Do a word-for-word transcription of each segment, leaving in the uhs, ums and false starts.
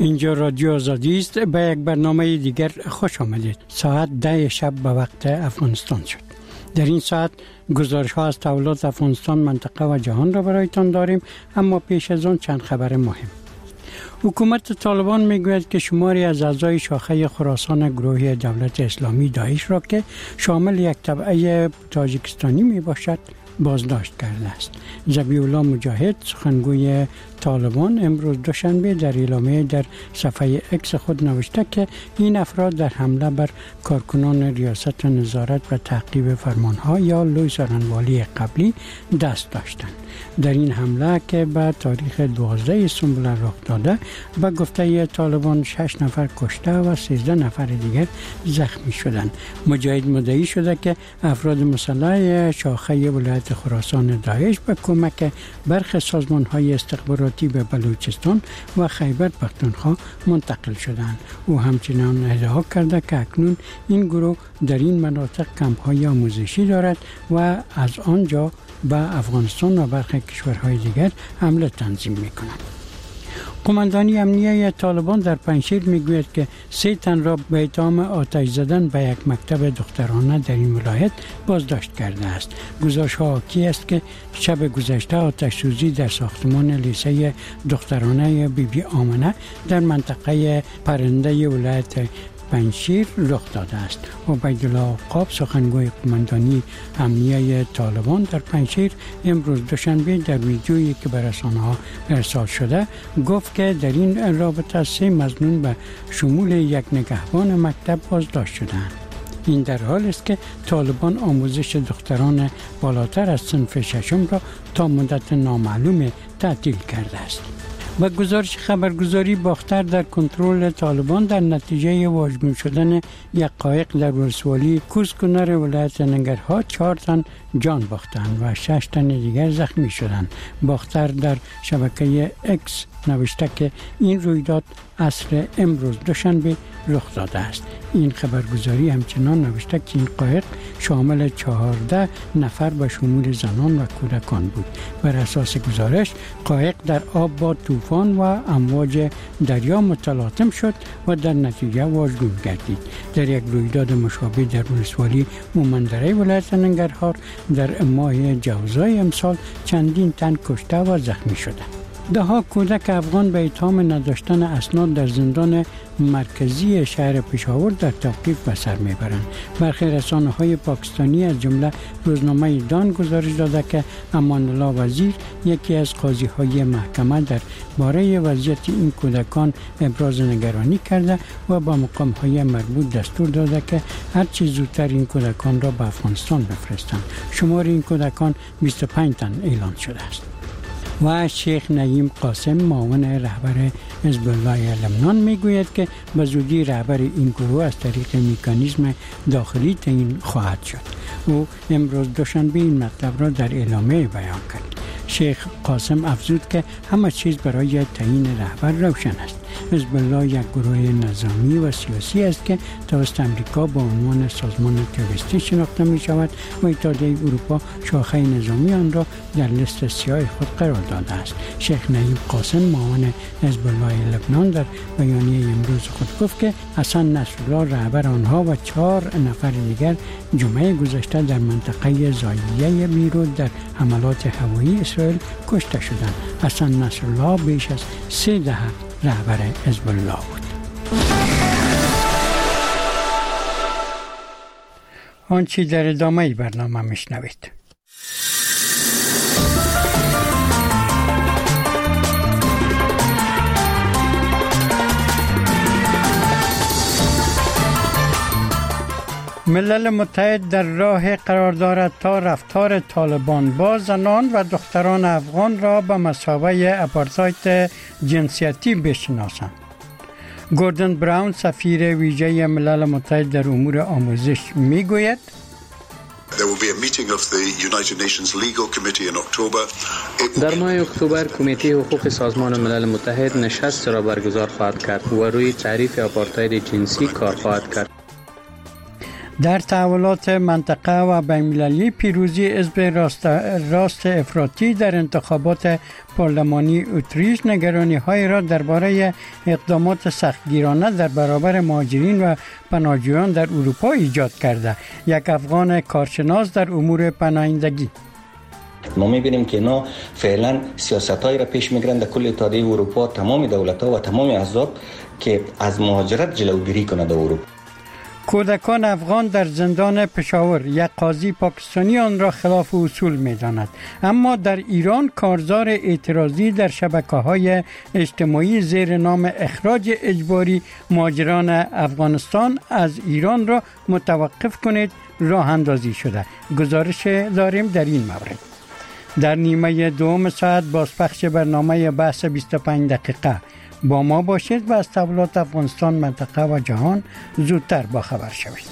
اینجا رادیو آزادی است. به یک برنامه دیگر خوش آمدید. ساعت ده شب به وقت افغانستان شد. در این ساعت گزارش ها از تحولات افغانستان، منطقه و جهان را برایتان داریم، اما پیش از آن چند خبر مهم. حکومت طالبان میگوید که شماری از اعضای شاخه خراسان گروه دولت اسلامی داعش را که شامل یک تبعه تاجیکستانی می باشد بازداشت کرده است. ذبیح الله مجاهد سخنگوی طالبان امروز دوشنبه در اعلامیه در صفحه اکس خود نوشته که این افراد در حمله بر کارکنان ریاست نظارت و تعقیب فرمانها یا لوی سارنوالی قبلی دست داشتند. در این حمله که به تاریخ دوازده سنبل رخ داده، به گفته طالبان شش نفر کشته و سیزده نفر دیگر زخمی شدند. مجاهد مدعی شده که افراد مسلح شاخه ولایت خراسان داعش به کمک برخی سازمان‌های استخباراتی به بلوچستان و خیبر پختونخوا منتقل شدند. او همچنان ادعا کرده که اکنون این گروه در این مناطق کمپ‌های آموزشی دارد و از آنجا به افغانستان و برخی کشورهای دیگر حمله تنظیم می‌کنند. قماندانی امنیه طالبان در پنجشیر میگوید که سه تن را به اتهام آتش زدن به یک مکتب دخترانه در این ولایت بازداشت کرده است. گزارش‌ها حاکی است که شب گذشته آتش سوزی در ساختمان لیسه دخترانه بی بی آمنه در منطقه پرنده ولایت پنجشیر رخ داده است. عبیدالله عقاب سخنگوی قماندانی امنیه طالبان در پنجشیر امروز دوشنبه در ویدیویی که به رسانه‌ها ارسال شده گفت که در این رابطه سه مظنون به شمول یک نگهبان مکتب بازداشت شدند. این در حال است که طالبان آموزش دختران بالاتر از صنف ششم را تا مدت نامعلوم تعطیل کرده است. و گزارش خبرگزاری باختر در کنترل طالبان در نتیجه واژگون شدن یک قایق در ولسوالی کوزکنر ولایت ننگرهار چهار تن جان باختند و شش تن دیگر زخمی شدند. باختر در شبکه اکس نوشته که این رویداد عصر امروز دوشنبه رخ داده است. این خبرگزاری همچنان نوشته که این قایق شامل چهارده نفر به شمول زنان و کودکان بود. بر اساس گزارش قایق در آب با طوفان و امواج دریا متلاطم شد و در نتیجه واژگون گردید. در یک رویداد مشابه در ولسوالی مومندره ولایت ننگرهار در ماه جوزای امسال چندین تن کشته و زخمی شدند. ده ها کودک افغان به اتهام نداشتن اسناد در زندان مرکزی شهر پشاور در توقیف به سر میبرند. برخی رسانه‌های پاکستانی از جمله روزنامه دان گزارش داده که امان الله وزیر یکی از قاضی‌های محکمه در باره وضعیت این کودکان ابراز نگرانی کرده و با مقام‌های مربوط دستور داده که هر چه زودتر این کودکان را به افغانستان بفرستند. شمار این کودکان بیست و پنج تن اعلام شده است. و شیخ نعیم قاسم معاون رهبر حزب الله لبنان میگوید که به زودی رهبر این گروه از طریق مکانیزم داخلی تعیین خواهد شد. او امروز دوشنبه این مطلب را در اعلامیه بیان کرد. شیخ قاسم افزود که همه چیز برای تعیین رهبر روشن است. حزب الله یک گروه نظامی و سیاسی است که توسط امریکا با عنوان سازمان تروریستی شناخته می شود و اتحادیه اروپا شاخه نظامی آن را در لیست سیاه خود قرار داده است. شیخ نعیم قاسم معاون حزب الله لبنان در بیانیه امروز خود گفت که حسن نصرالله رهبر آنها و چهار نفر دیگر جمعه گذشته در منطقه زاییه بیروت در حملات هوایی اسرائیل کشته شدند. حسن نصرالله بیش از سه دهه رهبر حزب الله بود. آنچه در ادامه برنامه میشنوید. ملل متحد در راه قرار دارد تا رفتار طالبان با زنان و دختران افغان را به مثابه آپارتاید جنسیتی بشناسند. گوردن براون سفیر ویژه ملل متحد در امور آموزش میگوید در ماه اکتبر کمیته حقوق سازمان ملل متحد نشست را برگزار خواهد کرد و روی تعریف آپارتاید جنسی کار خواهد کرد. در تحولات منطقه و بین‌المللی پیروزی حزب راست, راست افراطی در انتخابات پارلمانی اتریش نگرانی‌های را درباره اقدامات سختگیرانه در برابر مهاجرین و پناهجویان در اروپا ایجاد کرده. یک افغان کارشناس در امور پناهندگی: ما می‌بینیم که اینا فعلا سیاست‌هایی را پیش می‌گیرند در کل اتحادیه اروپا، تمام دولت‌ها و تمام احزاب که از مهاجرت جلوگیری کنند در اروپا. کودکان افغان در زندان پشاور، یک قاضی پاکستانی آن را خلاف اصول می‌داند. اما در ایران کارزار اعتراضی در شبکه‌های اجتماعی زیر نام اخراج اجباری مهاجران افغانستان از ایران را متوقف کنید راه اندازی شده. گزارش داریم در این مورد. در نیمه دوم ساعت بازپخش برنامه بحث بیست و پنج دقیقه. با ما باشید و از تحولات افغانستان، منطقه و جهان زودتر با خبر شوید.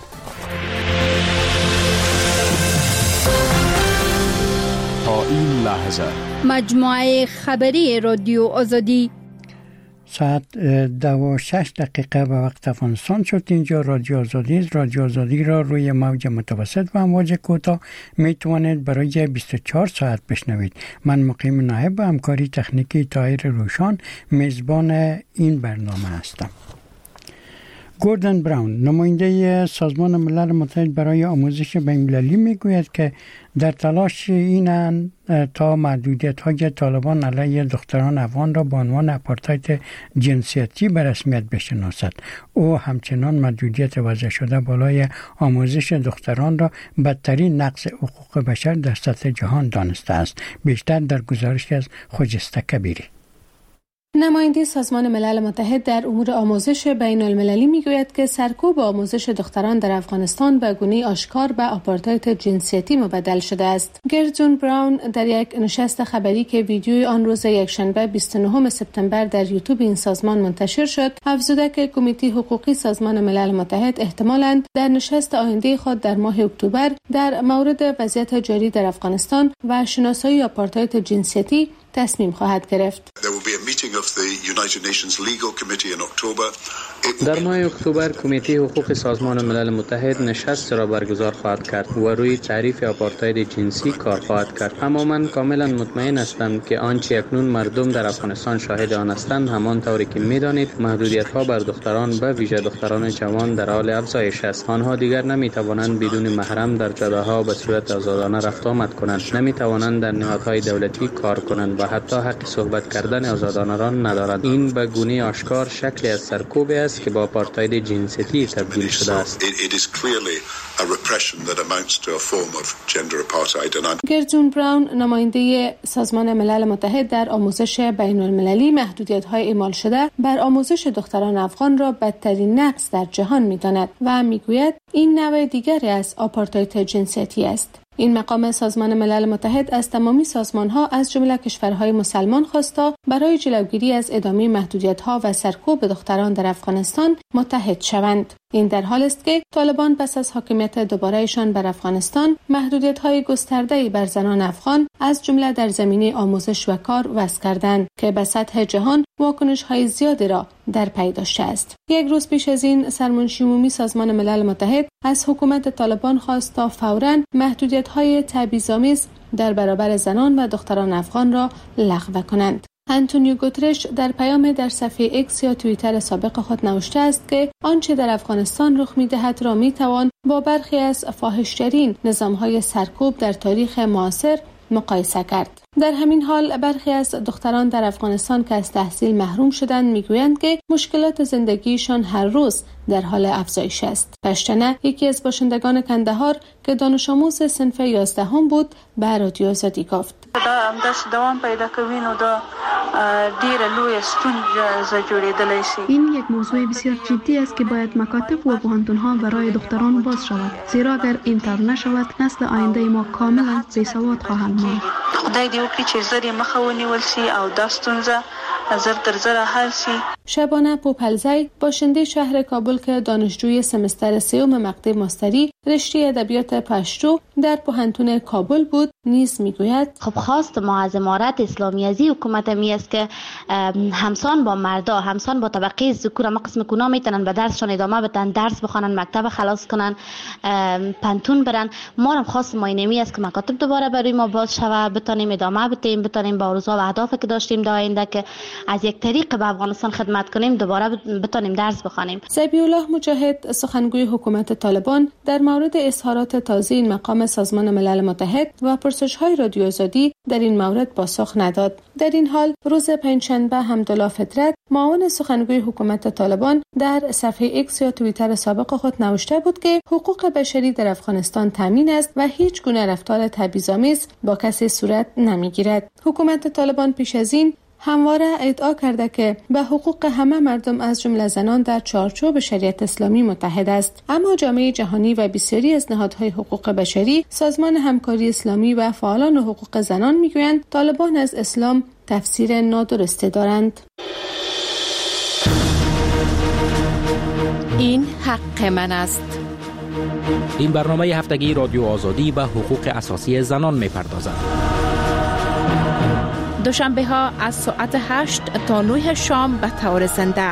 تا این لحظه مجموعه خبری رادیو آزادی ساعت دو و شش دقیقه به وقت افغانستان شد. اینجا رادیو آزادی است. رادیو آزادی را روی موج متوسط و امواج کوتاه می توانید برای بیست و چهار ساعت بشنوید. من مقیم نایب و همکاری تکنیکی طاهر روشان میزبان این برنامه هستم. گوردن براون، نماینده سازمان ملل متحد برای آموزش بین‌المللی، میگوید که در تلاش اینند تا محدودیت‌های طالبان علیه دختران افغان را به عنوان آپارتاید جنسیتی به رسمیت بشناسد. او همچنان محدودیت وضع شده بالای آموزش دختران را بدترین نقض حقوق بشر در سطح جهان دانسته است. بیشتر در گزارش از خجسته کبیری. نماینده سازمان ملل متحد در امور آموزش بین المللی میگوید که سرکوب آموزش دختران در افغانستان به گونه‌ای آشکار به آپارتاید جنسیتی مبدل شده است. گردون براون در یک نشست خبری که ویدیوی آن روز یکشنبه بیست و نهم سپتامبر در یوتیوب این سازمان منتشر شد، افزوده که کمیته حقوقی سازمان ملل متحد احتمالاً در نشست آینده خود در ماه اکتبر در مورد وضعیت جاری در افغانستان و شناسایی آپارتاید جنسیتی تصمیم خواهد گرفت. در ماه اکتبر کمیته حقوق سازمان ملل متحد نشست را برگزار خواهد کرد و روی تعریف آپارتاید جنسی کار خواهد کرد. اما من کاملا مطمئن هستم که آنچه اکنون مردم در افغانستان شاهد آن هستند، همان طوری که می‌دانید محدودیت‌ها بر دختران، به ویژه دختران جوان، در حال افزایش است. آنها دیگر نمی‌توانند بدون محرم در جاده‌ها به صورت آزادانه رفت آمد کنند، نمی‌توانند در نهادهای دولتی کار کنند و حتی حق صحبت کردن آزادانه را ندارند. این به گونه آشکار شکلی از سرکوب است که با آپارتاید جنسیتی تبدیل شده است. گردون براون، نماینده سازمان ملل متحد در آموزش بین المللی، محدودیت‌های اعمال شده بر آموزش دختران افغان را بدترین نقض در جهان می‌داند و می‌گوید این نوع دیگری از آپارتاید جنسیتی است. این مقام سازمان ملل متحد از تمامی سازمان‌ها از جمله کشورهای مسلمان خواستا برای جلوگیری از ادامه محدودیت‌ها و سرکوب دختران در افغانستان متحد شوند. این در حال است که طالبان پس از حاکمیت دوباره‌شان بر افغانستان محدودیت‌های گسترده‌ای بر زنان افغان از جمله در زمینه آموزش و کار وضع کردند که به سطح جهان واکنش‌های زیادی را در پی داشته است. یک روز پیش از این سرمنشی عمومی سازمان ملل متحد از حکومت طالبان خواست تا فوراً محدودیت‌های تبعیض‌آمیز در برابر زنان و دختران افغان را لغو کنند. آنتونیو گوترش در پیام در صفحه ایکس یا توییتر سابق خود نوشته است که آنچه در افغانستان رخ می‌دهد را می‌توان با برخی از فاحش‌ترین نظام‌های سرکوب در تاریخ معاصر مقایسه کرد. در همین حال برخی از دختران در افغانستان که از تحصیل محروم شدند میگویند که مشکلات زندگیشان هر روز در حال افزایش است. پشتنه، یکی از باشندگان کندهار که دانش آموز صنف یازدهم بود، به رادیو آزادی گفت: دا همداسې دوام پیدا کوي نو دا ډیره لویه ستونزه جوړېدلی شي. این یک موضوع بسیار جدی است که باید مکاتب و پوهنتون‌ها برای دختران باز شود، زیرا اگر این طور نشود نسل آینده ما کاملا بی‌سواد خواهند ماند. خدای دې وکړي چې زر یې مخه ونیول شي او دا ستونزه زر در زر حل شي. شبانه پوپلزی، باشنده شهر کابل که دانشجوی سمستر سیوم مقطع ماستری رشته ادبیات پشتو در پوهنتون کابل بود، نیز میگوید خب خواست ما از امارت اسلامی ازی حکومت می است که همسان با مردا، همسان با طبقه ذکور، اما قسم کونا میتونن به درسشون ادامه بدن، درس بخونن، مکتب خلاص کنن، پنتون برن. ما هم خواست ما اینمی است که مکاتب دوباره برای ما باز شوه، بتونیم ادامه بدیم، بتونیم با آرزوها و اهدافی که داشتیم در آینده که از یک طریق به افغانستان خدمت کنیم دوباره بتونیم درس بخونیم. ذبیح الله مجاهد سخنگوی حکومت طالبان در مورد اظهارات تازه این مقام سازمان ملل متحد و پرسش‌های رادیو آزادی در این مورد پاسخ نداد. در این حال روز پنجشنبه حمدالله فطرت معاون سخنگوی حکومت طالبان در صفحه ایکس یا توییتر سابق خود نوشته بود که حقوق بشری در افغانستان تامین است و هیچ گونه رفتار تبعیض‌آمیز با کسی صورت نمیگیرد. حکومت طالبان پیش از این همواره ادعا کرده که به حقوق همه مردم از جمله زنان در چارچوب شریعت اسلامی متحد است، اما جامعه جهانی و بسیاری از نهادهای حقوق بشری، سازمان همکاری اسلامی و فعالان حقوق زنان میگویند طالبان از اسلام تفسیر نادرستی دارند. این حق من است. این برنامه هفتگی رادیو آزادی به حقوق اساسی زنان می‌پردازد. دوشنبه ها از ساعت هشت تا نه شام به طور زنده.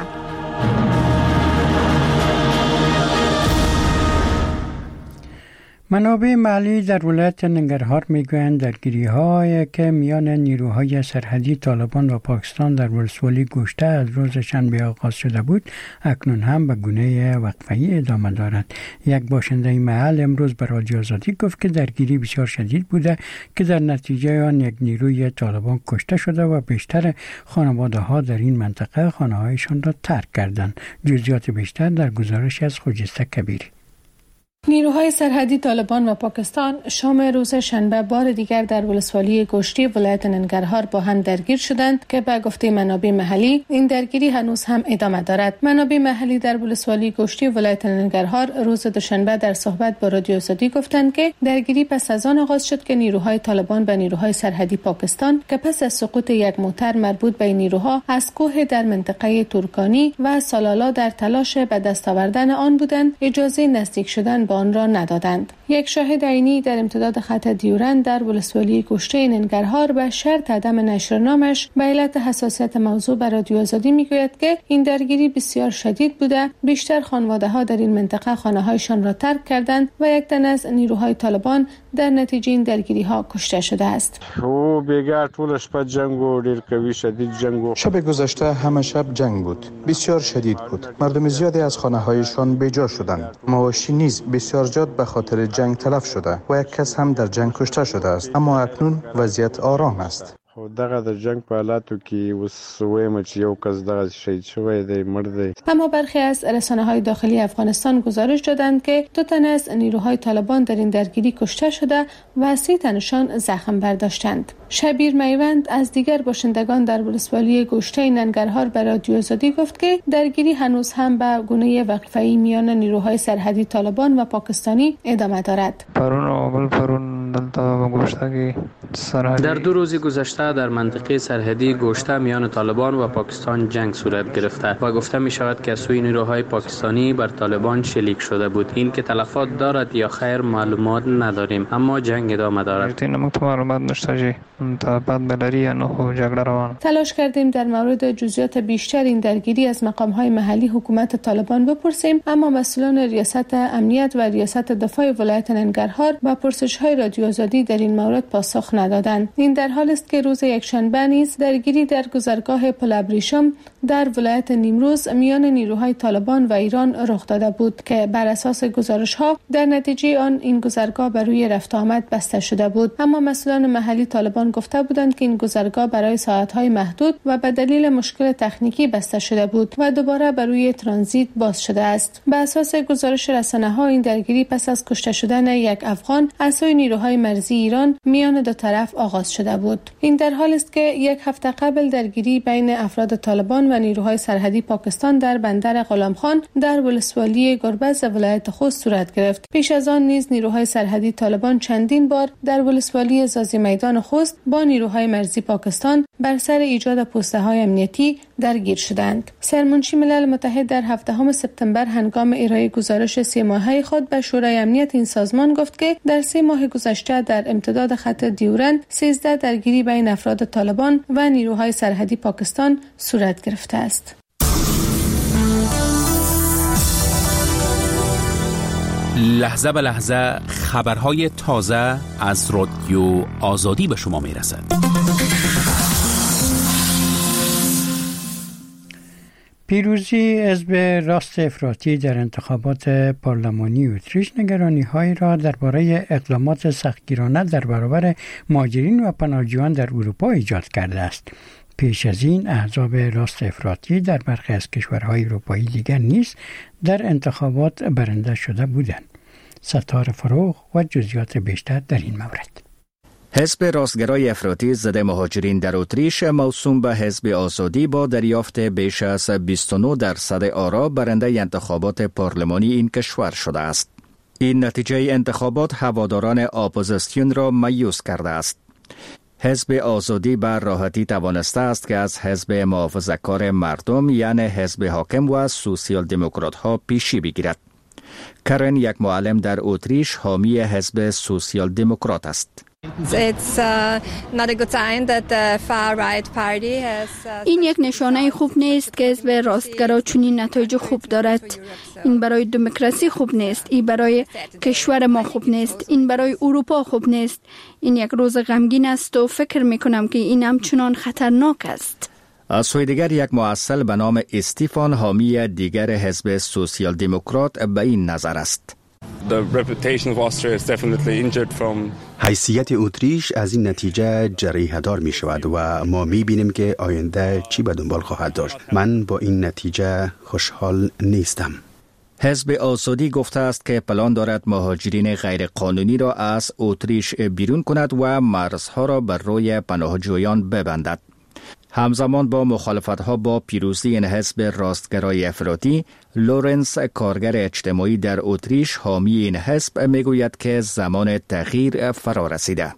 منابع محلی در ولایت ننگرهار میگویند درگیری‌هایی که میان نیروهای سرحدی طالبان و پاکستان در ولسوالی گوشته از روز شنبه آغاز شده بود، اکنون هم به گونه وقفه‌ای ادامه دارد. یک باشنده محل امروز به رادیو آزادی گفت که درگیری بسیار شدید بوده که در نتیجه آن یک نیروی طالبان کشته شده و بیشتر خانواده‌ها در این منطقه خانه‌هایشان را ترک کردند. جزئیات بیشتر در گزارش از خجسته کبیری. نیروهای سرحدی طالبان و پاکستان شام روز شنبه بار دیگر در ولسوالی گشتی ولایت ننگرهار با هم درگیر شدند که به گفته منابع محلی این درگیری هنوز هم ادامه دارد. منابع محلی در ولسوالی گشتی ولایت ننگرهار روز دوشنبه در صحبت با رادیو آزادی گفتند که درگیری پس از آن آغاز شد که نیروهای طالبان به نیروهای سرحدی پاکستان که پس از سقوط یک موتر مربوط به نیروها از کوه در منطقه تورکانی و سالالا در تلاش به دست آوردن آن بودند، اجازه نزدیک شدن آن را ندادند. یک شاهد عینی در امتداد خط دیورند در ولسوالی گشته ننگرهار به شرط عدم نشر نامش به علت حساسیت موضوع به رادیو آزادی میگوید که این درگیری بسیار شدید بوده، بیشتر خانواده‌ها در این منطقه خانه‌هایشان را ترک کردند و یک تن از نیروهای طالبان در نتیجه این درگیری‌ها کشته شده است. او بیگار طول شب جنگ و ډیر قوی شدید جنگ. شب گذشته همه شب جنگ بود، بسیار شدید بود. مردم زیادی از خانه‌هایشان بیجا شدند. مواشی نیز بسیار جات به خاطر جنگ تلف شده و یک کس هم در جنگ کشته شده است، اما اکنون وضعیت آرام است. خو دغه د جنگ په حالاتو کې اوس وایم چې یو کس دغه شهید شوی دی، مړ دی. اما برخی از رسانه‌های داخلی افغانستان گزارش دادند که دو تن از نیروهای طالبان در این درگیری کشته شده و سه تنشان زخم برداشتند. شبیر میوند از دیگر باشندگان در ولسوالی گشته ننگرهار به رادیو آزادی گفت که درگیری هنوز هم به گونه وقفه‌ای میان نیروهای سرحدی طالبان و پاکستانی ادامه دارد. پرون اول پرون دلتا گشته سرحدی در دو روز گذشته در منطقه سرحدی گشته میان طالبان و پاکستان جنگ صورت گرفته و گفته می شود که از سوی نیروهای پاکستانی بر طالبان شلیک شده بود. این که تلفات دارد یا خیر معلومات نداریم، اما جنگ ادامه دارد. معلومات نشته تا بعد بلری نه جنگ روان. تلاش کردیم در مورد جزئیات بیشتر این درگیری از مقام‌های محلی حکومت طالبان بپرسیم، اما مسئولان ریاست امنیت و ریاست دفاع ولایت ننگرهار با پرسش‌های رادیو آزادی در این مورد پاسخ ندادند. این در حالی است که روز یکشنبه نیز درگیری در گذرگاه پل ابریشم در ولایت نیمروز میان نیروهای طالبان و ایران رخ داده بود که بر اساس گزارش‌ها در نتیجه آن این گذرگاه بر روی رفت آمد بسته شده بود، اما مسئولان محلی طالبان گفته بودند که این گذرگاه برای ساعت‌های محدود و به دلیل مشکل تکنیکی بسته شده بود و دوباره بر روی ترانزیت باز شده است. به اساس گزارش رسانه‌ها این درگیری پس از کشته شدن یک افغان از سوی نیروهای مرزی ایران میان دو طرف آغاز شده بود. این در حالی است که یک هفته قبل درگیری بین افراد طالبان و نیروهای سرحدی پاکستان در بندر غلامخان در ولسوالی گربز ولایت خوست صورت گرفت. پیش از آن نیز نیروهای سرحدی طالبان چندین بار در ولسوالی زازی میدان خوست با نیروهای مرزی پاکستان بر سر ایجاد پوسته‌های امنیتی درگیر شدند. سرمنشی ملل متحد در هفدهم سپتامبر هنگام ارائه گزارش سه ماهه خود به شورای امنیت این سازمان گفت که در سه ماه گذشته در امتداد خط دیورند سیزده درگیری بین افراد طالبان و نیروهای سرحدی پاکستان صورت گرفته است. لحظه به لحظه خبرهای تازه از رادیو آزادی به شما می رسد. پیروزی حزب راست افراطی در انتخابات پارلمانی اتریش نگرانی‌هایی را درباره اقدامات سختگیرانه در برابر مهاجرین و پناهجویان در اروپا ایجاد کرده است. پیش از این احزاب راست افراطی در برخی از کشورهای اروپایی دیگر نیز در انتخابات برنده شده بودند. ستار فروغ و جزئیات بیشتر در این مورد. حزب راستگرای افراطی ضد مهاجرین در اتریش موسوم به حزب آزادی با دریافت بیش از بیست و نه درصد آرا برنده انتخابات پارلمانی این کشور شده است. این نتیجه انتخابات هواداران اپوزیسیون را مایوس کرده است. حزب آزادی بر راحتی توانسته است که از حزب محافظه‌کار مردم یعنی حزب حاکم و سوسیال دموکرات ها پیشی بگیرد. کرن یک معلم در اتریش حامی حزب سوسیال دموکرات است. این یک نشانه خوب نیست که حزب راستگرا چنین نتایج خوب دارد. این برای دموکراسی خوب نیست. این برای کشور ما خوب نیست. این برای اروپا خوب نیست. این یک روز غمگین است و فکر میکنم که این همچنان خطرناک است. از سوی دیگر یک مؤصل به نام استیفان حامی دیگر حزب سوسیال دموکرات به این نظر است. حیثیت اتریش از این نتیجه جریحه دار می شود و ما می بینیم که آینده چی به دنبال خواهد داشت. من با این نتیجه خوشحال نیستم. حزب آزادی گفته است که پلان دارد مهاجرین غیر قانونی را از اتریش بیرون کند و مرزها را بر روی پناهجویان ببندد. همزمان با مخالفت‌ها با پیروزی این حزب راستگرای افراطی، لورنس کارگر اجتماعی در اتریش حامی این حزب میگوید که زمان تغییر فرا رسیده.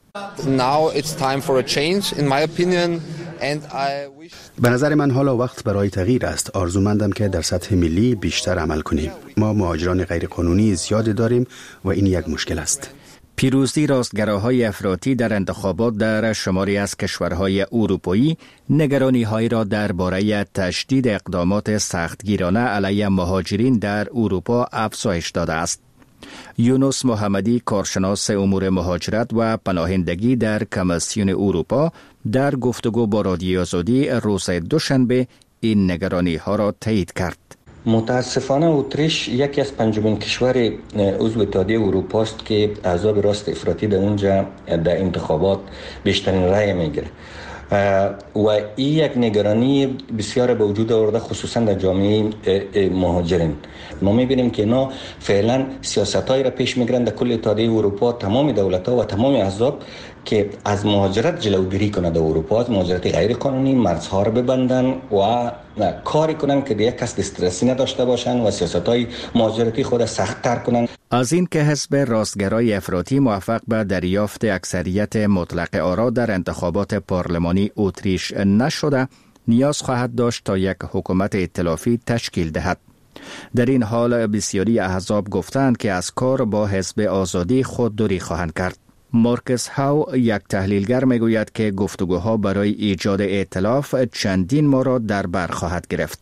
به نظر من حالا وقت برای تغییر است. آرزومندم که در سطح ملی بیشتر عمل کنیم. ما مهاجران غیرقانونی زیاد داریم و این یک مشکل است. پیروزی راستگراهای افراطی در انتخابات در شماری از کشورهای اروپایی نگرانی‌هایی را درباره تشدید اقدامات سختگیرانه علیه مهاجرین در اروپا افزایش داده است. یونس محمدی کارشناس امور مهاجرت و پناهندگی در کمیسیون اروپا در گفتگو با رادیو آزادی روز دوشنبه این نگرانی‌ها را تایید کرد. متاسفانه اتریش یکی از پنجمین کشور عضو اتحادیه اروپا است که احزاب راست افراطی در اونجا در انتخابات بیشترین رأی میگیره و این یک نگرانی بسیار به وجود آورده خصوصا در جامعه مهاجرین. ما میبینیم که اینا فعلا سیاستایی را پیش میگیرند در کل اتحادیه اروپا، تمام دولت‌ها و تمام احزاب که از مهاجرت جلوگیری کنند در اروپا، از مهاجرت غیر قانونی مرزها را ببندن و کاری کنند که دیگه کس دسترسی نداشته باشند و سیاست‌های مهاجرتی خود سخت‌تر کنند. از این که حزب راستگرای افراطی موفق به دریافت اکثریت مطلق آرا در انتخابات پارلمانی اتریش نشده، نیاز خواهد داشت تا یک حکومت ائتلافی تشکیل دهد. در این حال بسیاری احزاب گفتند که از کار با حزب آزادی خودداری خواهند کرد. مارکس هاو یک تحلیلگر میگوید که گفتگوها برای ایجاد ائتلاف چندین ماه را در بر خواهد گرفت.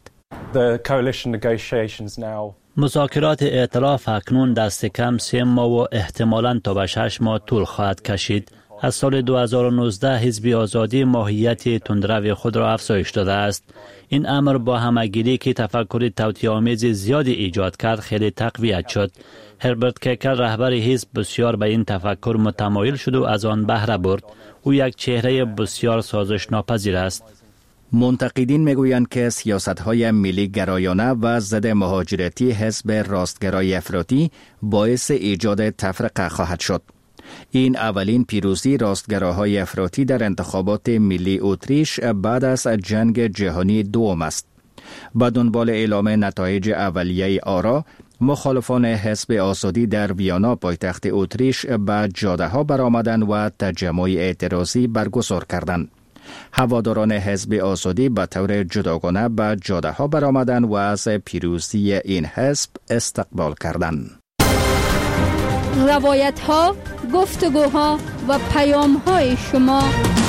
مذاکرات ائتلاف اکنون دست کم سه ماه و احتمالاً تا به شش ماه طول خواهد کشید. از سال دو هزار و نوزده حزب آزادی ماهیت تندرو خود را افزایش داده است. این امر با همگیری که تفکر توطئه‌آمیز زیادی ایجاد کرد خیلی تقویت شد. هربرت کیکل رهبر حزب بسیار به این تفکر متمایل شد و از آن بهره برد. او یک چهره بسیار سازش ناپذیر است. منتقدین میگویند که سیاست‌های ملی گرایانه و ضد مهاجرتی حزب راستگرای افراطی باعث ایجاد تفرقه خواهد شد. این اولین پیروزی راستگراهای افراطی در انتخابات ملی اتریش بعد از جنگ جهانی دوم است. با دنبال اعلام نتایج اولیه آرا، مخالفان حزب آزادی در ویانا پایتخت اتریش به جاده ها برآمدند و تجمع اعتراضی برگزار کردند. هواداران حزب آزادی به طور جداگانه به جاده ها برآمدند و از پیروزی این حزب استقبال کردند. روایت ها، گفتگوها و پیام های شما.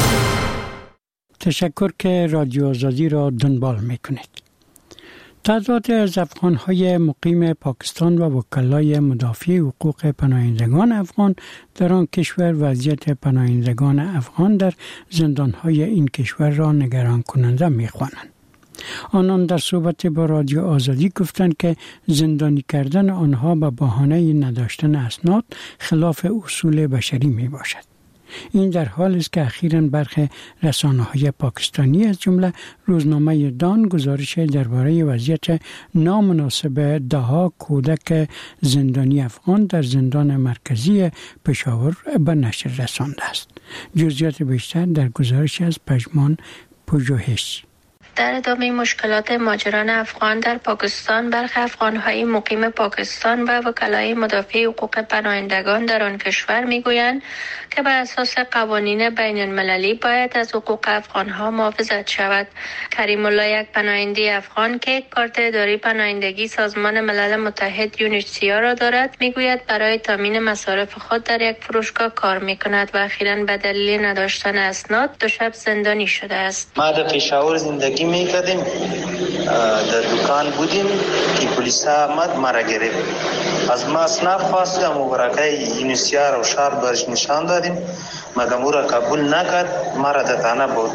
تشکر که رادیو آزادی را دنبال میکنید. تعداد از افغان‌های مقیم پاکستان و وکلای مدافع حقوق پناهندگان افغان در آن کشور وضعیت پناهندگان افغان در زندان‌های این کشور را نگران کننده می‌خوانند. آنان در صحبت با رادیو آزادی گفتند که زندانی کردن آنها به بهانه نداشتن اسناد خلاف اصول بشری میباشد. این در حالی است که اخیراً برخی رسانه‌های پاکستانی از جمله روزنامه دان گزارش درباره وضعیت نامناسب ده‌ها کودک زندانی افغان در زندان مرکزی پشاور به نشر رسانده است. جزئیات بیشتر در گزارش از پژمان پژوهش. در ادامه مشکلات مهاجران افغان در پاکستان، برخی افغان‌های مقیم پاکستان و وکلای مدافع حقوق پناهندگان در آن کشور می‌گویند که بر اساس قوانین بین‌المللی باید از حقوق افغان‌ها محافظت شود. کریم الله، یک پناهنده افغان که کارت اداری پناهندگی سازمان ملل متحد یونیسیا را دارد، می‌گوید برای تامین مصارف خود در یک فروشگاه کار می‌کند و اخیراً به دلیل نداشتن اسناد دو شب زندانی شده است. ما در پشاور زندگی میکردیم، در دکان بودیم که پلیس آمد ما را گرفت. از ما اسناد خواست، مبارکه یونیسیا را شهر برش نشان دادیم، مگر او را قبول نکرد، ما را در تانه بود.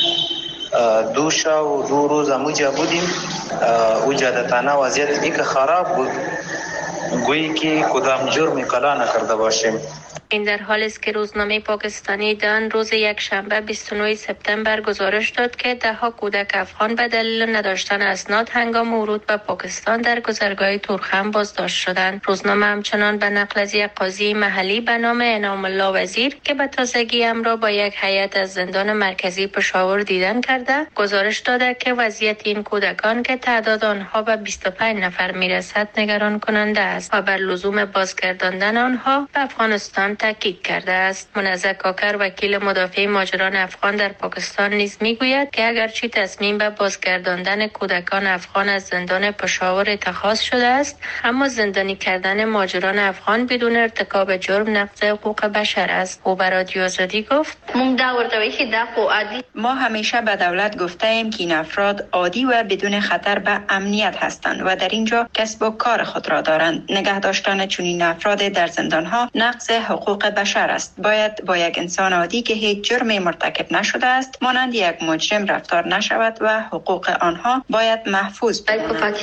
دو شب و دو روز اموجا بودیم. اوجا در تانه وضعیت ایک خراب بود، گویی که کدام جرم کلا نکرده باشیم. این در حالی است که روزنامه پاکستانی دان روز یک شنبه بیست و نه سپتامبر گزارش داد که ده ها کودک افغان به دلیل نداشتن اسناد هنگام ورود به پاکستان در گذرگاه تورخم بازداشت شدند. روزنامه همچنان به نقل از یک قاضی محلی به نام انعام الله وزیر که به تازگی امر با یک هیئت از زندان مرکزی پشاور دیدن کرده، گزارش داده که وضعیت این کودکان که تعداد آنها به بیست و پنج نفر میرسد نگران کننده است و بر لزوم بازگرداندن آنها به افغانستان تاکید کرده است. منزه کاکر، وکیل مدافع مهاجران افغان در پاکستان، نیز میگوید که اگرچه تصمیم به بازگرداندن کودکان افغان از زندان پشاور اتخاذ شده است، اما زندانی کردن مهاجران افغان بدون ارتکاب جرم نقض حقوق بشر است. او به رادیو آزادی گفت: ما همیشه به دولت گفته ایم که این افراد عادی و بدون خطر به امنیت هستند و در اینجا کسب و کار خود را دارند. نگه داشتن چنین افراد در زندانها نقض حقوق بشر است. باید با یک انسان عادی که هیچ جرمی مرتکب نشده است مانند یک مجرم رفتار نشود و حقوق آنها باید محفوظ بماند.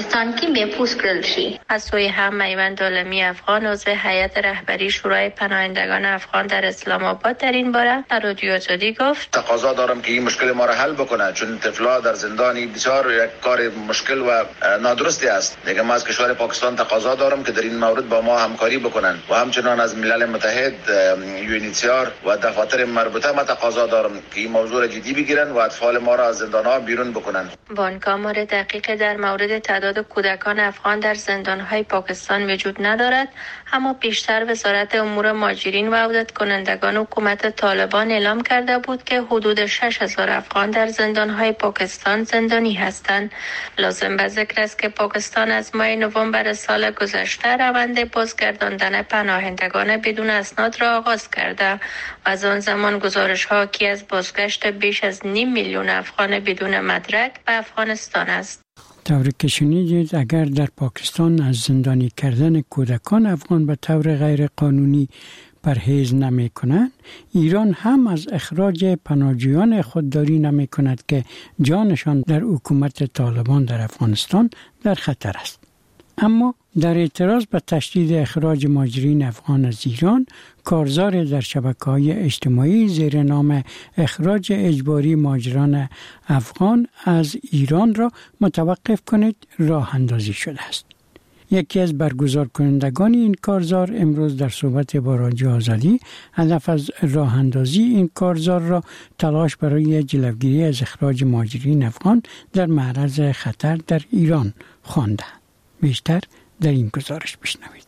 از سوی هم میوند عالمی افغان، عضو هیئت رهبری شورای پناهندگان افغان در اسلام آباد، در این باره در رادیو آزادی گفت: تقاضا دارم که این مشکل ما را حل بکنه، چون طفلا در زندانی بسیار یک کار مشکل و نادرستی است. دیگه ما از کشور پاکستان تقاضا دارم که در این مورد با ما همکاری بکنن و همچنان از ملل متحد، یونیسیار و دفاتر مربوطه ما تقاضا دارم که این موضوع را جدی بگیرن و اطفال ما را از زندان‌ها بیرون بکنن. بانک آمار دقیق در مورد تعداد کودکان افغان در زندان‌های پاکستان وجود ندارد، اما پیشتر وزارت امور مهاجرین و عودت کنندگان حکومت طالبان اعلام کرده بود که حدود شش هزار افغان در زندان‌های پاکستان زندانی هستند. لازم به ذکر است که پاکستان از ماه نوامبر سال گذشته روند بازگرداندن پناهندگان بدون اسناد را آغاز کرده و از آن زمان گزارش‌ها حاکی از بازگشت بیش از نیم میلیون افغان بدون مدرک به افغانستان است. طوری که شنیدید، اگر در پاکستان از زندانی کردن کودکان افغان به طور غیر قانونی پرهیز نمی کنند، ایران هم از اخراج پناهجویان خودداری نمی کند که جانشان در حکومت طالبان در افغانستان در خطر است. اما در اعتراض به تشدید اخراج مهاجرین افغان از ایران، کارزار در شبکه‌های اجتماعی زیر نام اخراج اجباری مهاجران افغان از ایران را متوقف کنید راه اندازی شده است. یکی از برگزار کنندگان این کارزار امروز در صحبت با رادیو آزادی هدف از راه اندازی این کارزار را تلاش برای جلوگیری از اخراج مهاجرین افغان در معرض خطر در ایران خوانده. بیشتر در این گزارش بشنوید.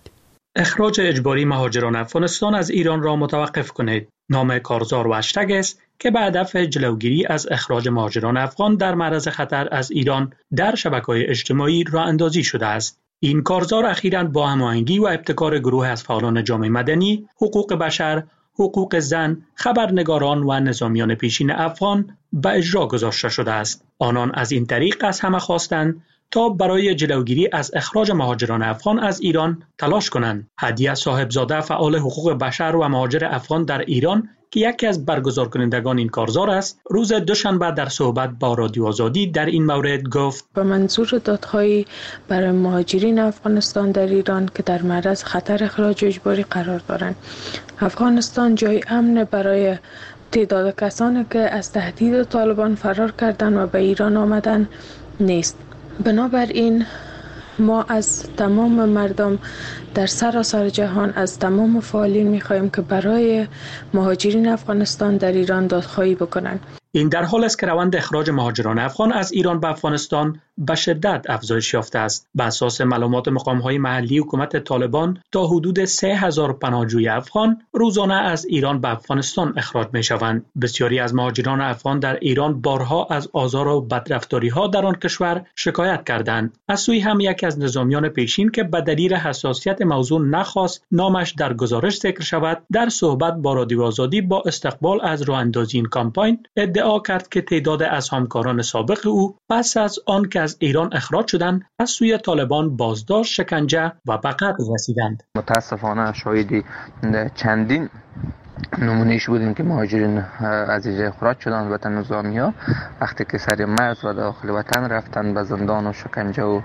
اخراج اجباری مهاجران افغانستان از ایران را متوقف کنید. نام کارزار و هشتگ است که به هدف جلوگیری از اخراج مهاجران افغان در معرض خطر از ایران در شبکه‌های اجتماعی راه اندازی شده است. این کارزار اخیراً با هماهنگی و ابتکار گروه از فعالان جامعه مدنی، حقوق بشر، حقوق زن، خبرنگاران و نظامیان پیشین افغان به اجرا گذاشته شده است. آنان از این طریق از همه خواستند تا برای جلوگیری از اخراج مهاجران افغان از ایران تلاش کنند. هدیه صاحبزاده، فعال حقوق بشر و مهاجر افغان در ایران که یکی از برگزار کنندگان این کارزار است، روز دوشنبه در صحبت با رادیو آزادی در این مورد گفت: به منظور دادخواهی برای مهاجرین افغانستان در ایران که در معرض خطر اخراج اجباری قرار دارند. افغانستان جای امن برای تعداد کسانی که از تهدید طالبان فرار کردند و به ایران آمدند نیست. بنابراین ما از تمام مردم در سراسر جهان، از تمام فعالین می‌خواهیم که برای مهاجرین افغانستان در ایران دادخواهی بکنند. این در حال است که روند اخراج مهاجران افغان از ایران به افغانستان به شدت افزایش یافته است. به اساس معلومات مقام‌های محلی، حکومت طالبان تا حدود سه هزار پناهجوی افغان روزانه از ایران به افغانستان اخراج می‌شوند. بسیاری از مهاجران افغان در ایران بارها از آزار و بدرفتاری‌ها در آن کشور شکایت کردند. از سوی هم یکی از نظامیان پیشین که به دلیل حساسیت موضوع نخواست نامش در گزارش ذکر شود، در صحبت با رادیو آزادی با استقبال از راه‌اندازی این کمپاین ادعا کرد که تعداد از همکاران سابق او پس از آن که از ایران اخراج شدند از سوی طالبان بازداشت، شکنجه و به قتل رسیدند. متاسفانه شاهد چندین نمونهش بودیم که مهاجرین از اینجا اخراج شدند وطن نظامی‌ها وقتی که سر مرز و داخل وطن رفتن به زندان و شکنجه و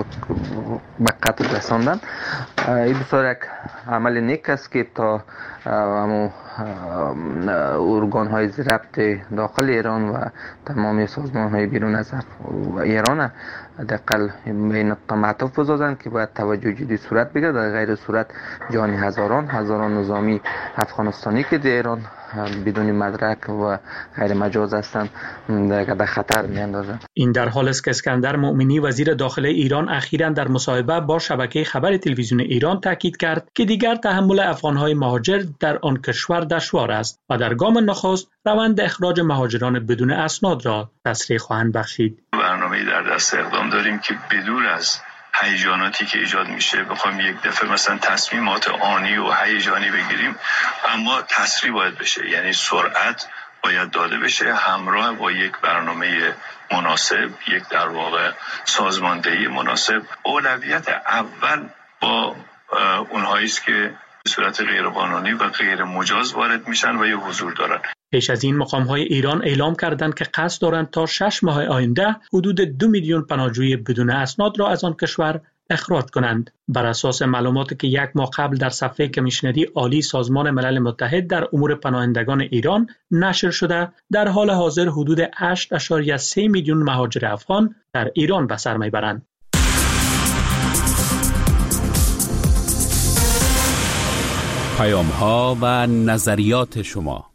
به قتل رساندن. این بسیار یک عمل نیک است که تا همو ارگان های ضبط داخل ایران و تمامی سازمان های بیرون از ایران حداقل بین تعاطف بزازند که باید توجه جدی صورت بگیرد. در غیر صورت جان هزاران هزاران نظامی افغانستانی که در ایران بدون مدرک و غیر مجاز هستند در خطر میاندازند. این در حال است که اسکندر مومنی وزیر داخله ایران اخیراً در مصاحبه با شبکه خبر تلویزیون ایران تاکید کرد که دیگر تحمل افغان‌های مهاجر در آن کشور دشوار است و در گام نخست روند اخراج مهاجران بدون اسناد را تسریع خواهند بخشید. برنامه‌ای در دست اقدام داریم که بدون از هیجاناتی که ایجاد میشه بخوایم یک دفعه مثلا تصمیمات آنی و هیجانی بگیریم، اما تسریع باید بشه، یعنی سرعت باید داده بشه همراه با یک برنامه مناسب، یک در واقع سازماندهی مناسب. اولویت اول با اونهایی است که به صورت غیرقانونی و غیر مجاز وارد میشن و یه حضور دارن. پیش از این مقام‌های ایران اعلام کردند که قصد دارند تا شش ماه آینده حدود دو میلیون پناهجوی بدون اسناد را از آن کشور اخراج کنند. بر اساس معلوماتی که یک ماه قبل در صفحه کمیشنری عالی سازمان ملل متحد در امور پناهندگان ایران نشر شده، در حال حاضر حدود هشت ممیز سه میلیون مهاجر افغان در ایران به سر میبرند. پیام‌ها و نظریات شما.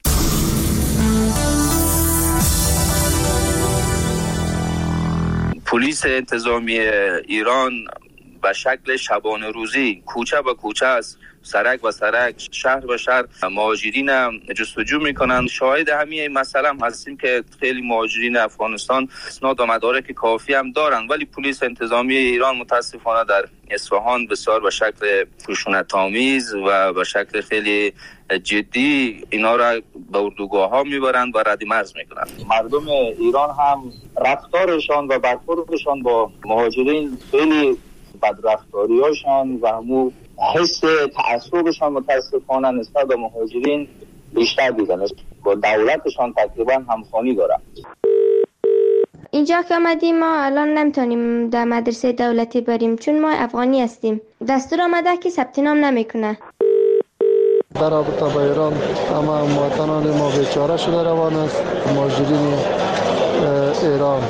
پلیس انتظامی ایران به شکل شبانه روزی کوچه به کوچه است، سرک و سرک، شهر به شهر مهاجرین جستجو میکنن. شاهد همین مسئله هم هستیم که خیلی مهاجرین افغانستان اسناد و مدارک کافی هم دارن، ولی پلیس انتظامی ایران متاسفانه در اصفهان بسیار به شکل خشونت‌آمیز و به شکل خیلی جدی اینا را به اردوگاه ها میبرند و رد مرز میکنند. مردم ایران هم رفتارشان و برخوردشان با مهاجرین خیلی بدرفتاری هاشان و همون حس تعصبشان متاسفانه نسبت به مهاجرین بیشتر دیدن، با دولتشان تقریبا همخوانی دارند. اینجا که آمدیم ما الان نمیتونیم در مدرسه دولتی بریم چون ما افغانی هستیم. دستور آمده که ثبت نام نمیکنه. در رابطه با ایران اما مواطنان ما بیچاره شده روان است. مهاجرین ایران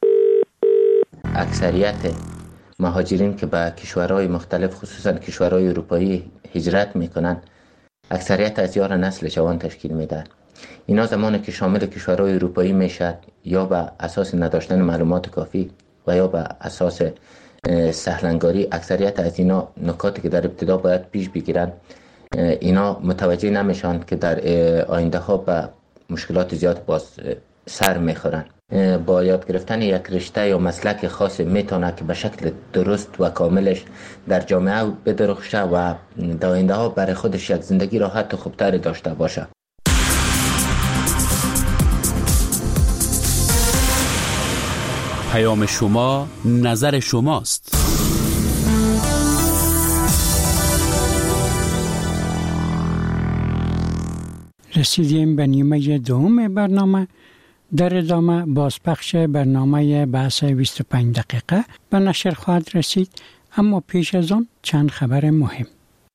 اکثریت مهاجرین که به کشورهای مختلف خصوصا کشورهای اروپایی هجرت میکنن اکثریت از یار نسل جوان تشکیل میدن. اینا زمانی که شامل کشورهای اروپایی میشد یا به اساس نداشتن معلومات کافی و یا به اساس سهلنگاری، اکثریت از اینا نکاتی که در ابتدا باید پیش بگیرن اینا متوجه نمیشن که در آینده ها به مشکلات زیاد باز سر میخورن. با یاد گرفتن یک رشته یا مسلک خاص میتونه که به شکل درست و کاملش در جامعه بدرخشه و در آینده ها برای خودش یک زندگی راحت و خوبتری داشته باشه. پیام شما، نظر شماست. رسیدیم به نیمه دوم برنامه. در ادامه بازپخش برنامه بحث بیست و پنج دقیقه به نشر خواهد رسید، اما پیش از آن چند خبر مهم.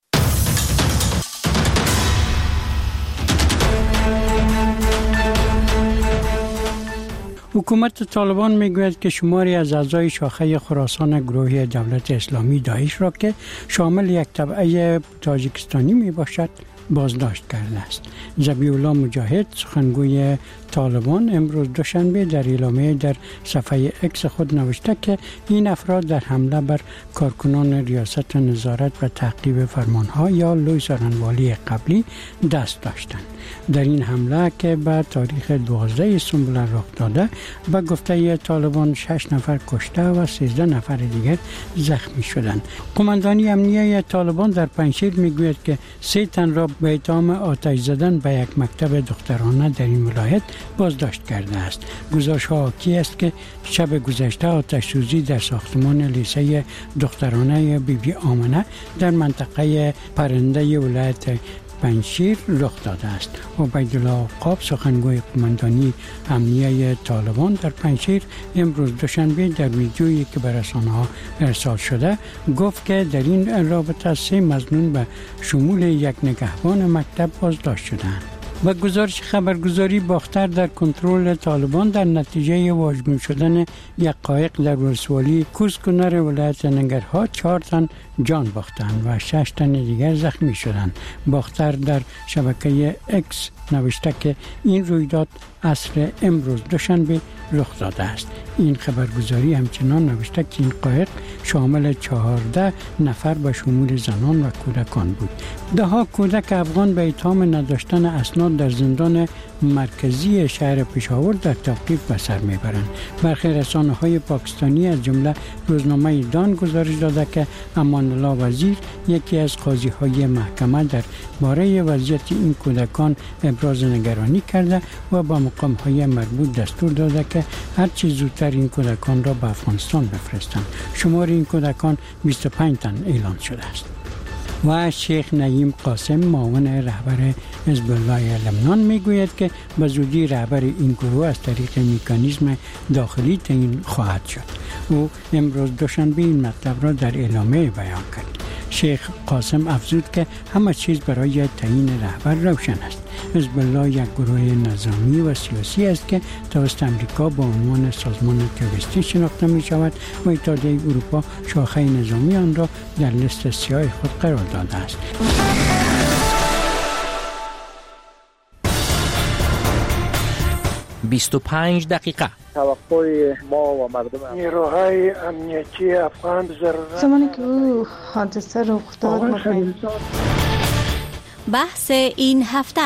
حکومت طالبان میگوید که شماری از اعضای شاخه خراسان گروه دولت اسلامی داعش را که شامل یک طبقه تاجیکستانی می باشد بازداشت کرده است. ذبیح الله مجاهد سخنگوی طالبان امروز دوشنبه در اعلامیه در صفحه اکس خود نوشته که این افراد در حمله بر کارکنان ریاست نظارت و تعقیب فرمانها یا لوی سخنوالی قبلی دست داشتند. در این حمله که به تاریخ دوازده سنبل رخ داده به گفته طالبان شش نفر کشته و سیزده نفر دیگر زخمی شدند. قماندانی امنیه طالبان در پنجشیر میگوید که سه تن را به اتهام آتش زدن به یک مکتب دخترانه در این ولایت بازداشت کرده است. گزارش‌ها حاکی است که شب گذشته آتش سوزی در ساختمان لیسه دخترانه بی بی آمنه در منطقه پرنده ولایت پنجشیر رخ داده است. عبیدالله عقاب سخنگوی قماندانی امنیه طالبان در پنجشیر امروز دوشنبه در ویدیویی که به رسانه‌ها ارسال شده گفت که در این رابطه سه مظنون به شمول یک نگهبان مکتب بازداشت شدند. و گزارش خبرگزاری باختر در کنترل طالبان در نتیجه واژگون شدن یک قایق در ولسوالی کوزکنر ولایت ننگرهار چهار تن جان باختند و شش تن دیگر زخمی شدند. باختر در شبکه اکس نوشته که این رویداد عصر امروز دوشنبه رخ داده است. این خبرگزاری همچنان نوشته که این قایق شامل چهارده نفر به شمول زنان و کودکان بود. ده ها کودک افغان به اتهام نداشتن اسناد در زندان مرکزی شهر پشاور در توقیف به سر میبرند. برخی رسانه‌های پاکستانی از جمله روزنامه دان گزارش داده که امان الله وزیر یکی از قاضی‌های محکمه در باره وضعیت این کودکان ابراز نگرانی کرده و با مقام‌های مربوط دستور داده که هر چه زودتر این کودکان را به افغانستان بفرستند. شمار این کودکان بیست و پنج تن اعلام شده است. و شیخ نعیم قاسم معاون رهبر حزب الله لبنان میگوید که به زودی رهبر این گروه از طریق مکانیزم داخلی تعیین خواهد شد. او امروز دوشنبه این مطلب را در اعلامیه بیان کرد. شیخ قاسم افزود که همه چیز برای تعیین رهبر روشن است. حزب الله یک گروه نظامی و سیاسی است که توسط امریکا با عنوان سازمان تروریستی شناخته می شود و اتحادیه اروپا شاخه نظامی آن را در لیست سیاه خود قرار داده است. بیست و پنج دقیقه. توقع ما و مردم نیروهای امنیتی افغان ضرورت زمانی که او حادثه رخ داد بحث این هفته.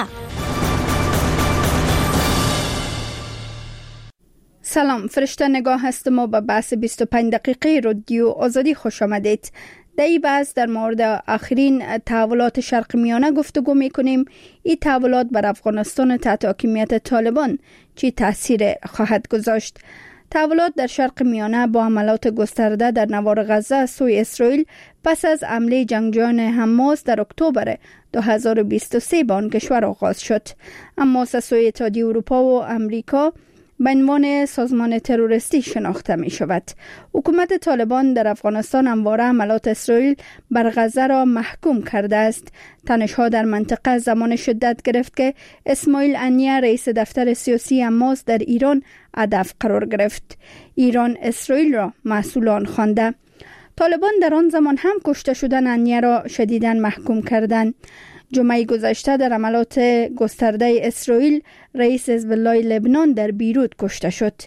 سلام، فرشته نگاه هست. ما به بحث بیست و پنج دقیقه رادیو آزادی خوش آمدید. در این بحث در مورد آخرین تحولات شرق میانه گفتگو میکنیم. این تحولات بر افغانستان تحت حاکمیت طالبان چی تاثیر خواهد گذاشت؟ تحولات در شرق میانه با حملات گسترده در نوار غزه از سوی اسرائیل پس از حمله جنگجویان حماس در اکتبر دو هزار و بیست و سه به آن کشور آغاز شد. حماس از سوی اتحادیه اروپا و امریکا به عنوان سازمان تروریستی شناخته می شود. حکومت طالبان در افغانستان همواره حملات اسرائیل بر غزه را محکوم کرده است. تنش‌ها در منطقه زمان شدت گرفت که اسماعیل هنیه رئیس دفتر سیاسی حماس در ایران هدف قرار گرفت. ایران اسرائیل را مسئول آن خوانده. طالبان در آن زمان هم کشته شدن هنیه را شدیداً محکوم کردند. جمعه گذشته در حملات گسترده اسرائیل رئیس حزب الله لبنان در بیروت کشته شد.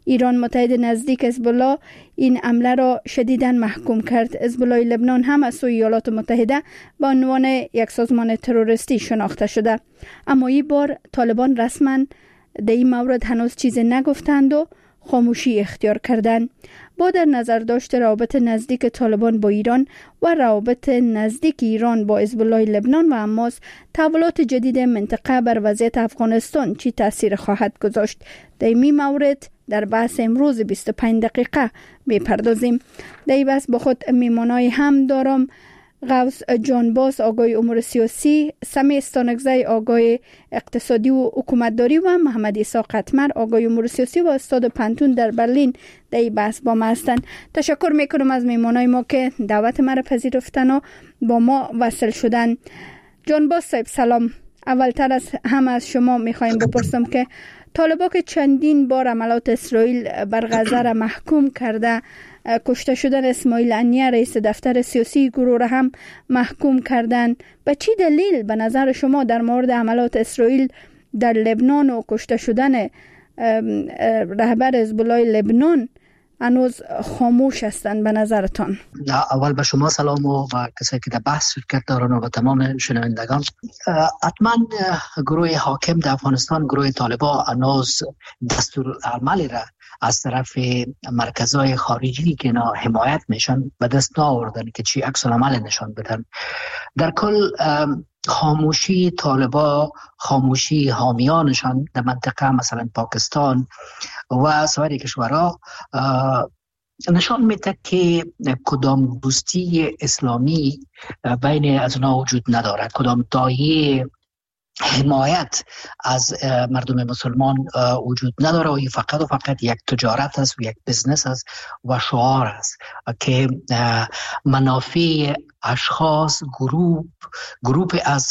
ایران متحد نزدیک حزب الله این حمله را شدیداً محکوم کرد. حزب الله لبنان هم از سوی ایالات متحده به عنوان یک سازمان تروریستی شناخته شده. اما این بار طالبان رسما در این مورد هنوز چیزی نگفتند و خاموشی اختیار کردند. با در نظر داشت روابط نزدیک طالبان با ایران و روابط نزدیک ایران با حزب الله لبنان و حماس، تحولات جدید منطقه بر وضعیت افغانستان چی تاثیر خواهد گذاشت؟ در این مورد در بحث امروز بیست و پنج دقیقه میپردازیم. در این بحث با خود میمانای هم دارم: غوث جانباز آگای امور سیاسی، سمی استانکزی آگای اقتصادی و حکومتداری و محمد عیسی قطمر آگای امور سیاسی و استاد پنتون در برلین در این بحث با ما هستند. تشکر میکنم از میمانای ما که دعوت ما را پذیرفتن و با ما وصل شدن. جانباز صاحب سلام. اولتر از هم از شما میخوایم بپرسم که طالبان که چندین بار عملات اسرائیل بر غزه را محکوم کرده، کشته شدن اسماعیل هنیه رئیس دفتر سیاسی گروه را هم محکوم کردن، به چی دلیل به نظر شما در مورد عملات اسرائیل در لبنان و کشته شدن رهبر حزب الله لبنان هنوز خاموش هستند به نظرتان؟ اول به شما سلام و به کسایی که در بحث شرکت دارن و به تمام شنوندگان. حتما گروه حاکم در افغانستان، گروه طالبان، هنوز دستورالعملی را از طرف مرکزهای خارجی که اینا حمایت میشن به دست نآوردن که چی عکس العمل نشان بدن. در کل خاموشی طالبان، خاموشی حامیانشان در منطقه مثلا پاکستان و سایر کشورها نشان میده که کدام دوستی اسلامی بین از اونا وجود ندارد، کدام دایه حمایت از مردم مسلمان وجود نداره و این فقط و فقط یک تجارت است و یک بزنس است و شعار است که منافع اشخاص، گروپ گروپ از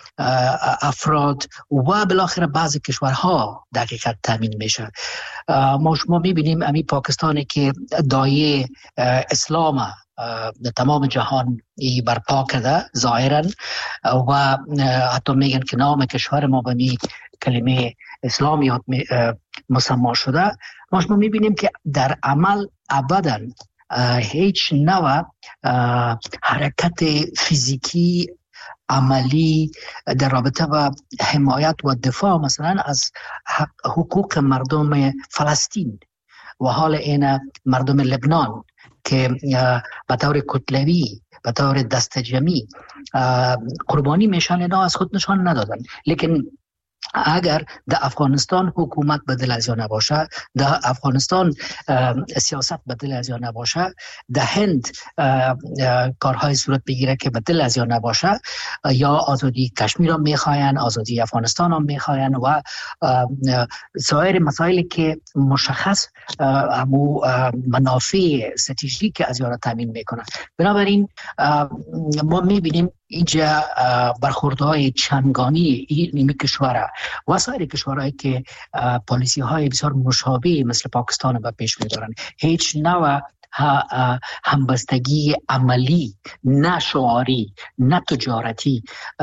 افراد و بالاخره بعضی کشورها در حقیقت تامین میشه. ما شما میبینیم امی پاکستانی که دایه اسلام در تمام جهان ای برپا کرده ظاهرا و حتی میگن که نام کشور ما به می کلمه اسلامی مسما شده. ما شما میبینیم که در عمل ابدا هیچ نوع حرکت فیزیکی عملی در رابطه با حمایت و دفاع مثلا از حقوق مردم فلسطین و حال این مردم لبنان که به طور کتلوی، به طور دست جمعی قربانی میشن، اینا از خود نشان ندادن. لیکن اگر در افغانستان حکومت بدل از یا نباشه، در افغانستان سیاست بدل از یا نباشه، در هند کارهای صورت بگیره که بدل از یا نباشه، یا آزادی کشمیر هم میخواین، آزادی افغانستان هم میخواین و سایر مسائلی که مشخص همو منافع استراتژیک که از یا را تامین میکنن. بنابراین ما میبینیم اینجا برخوردهای چندگانی این کشور و سایر کشورهایی که پالیسی های بسیار مشابه مثل پاکستان به پیش میبرن، هیچ نوع همبستگی عملی، نه شعاری نه تجارتی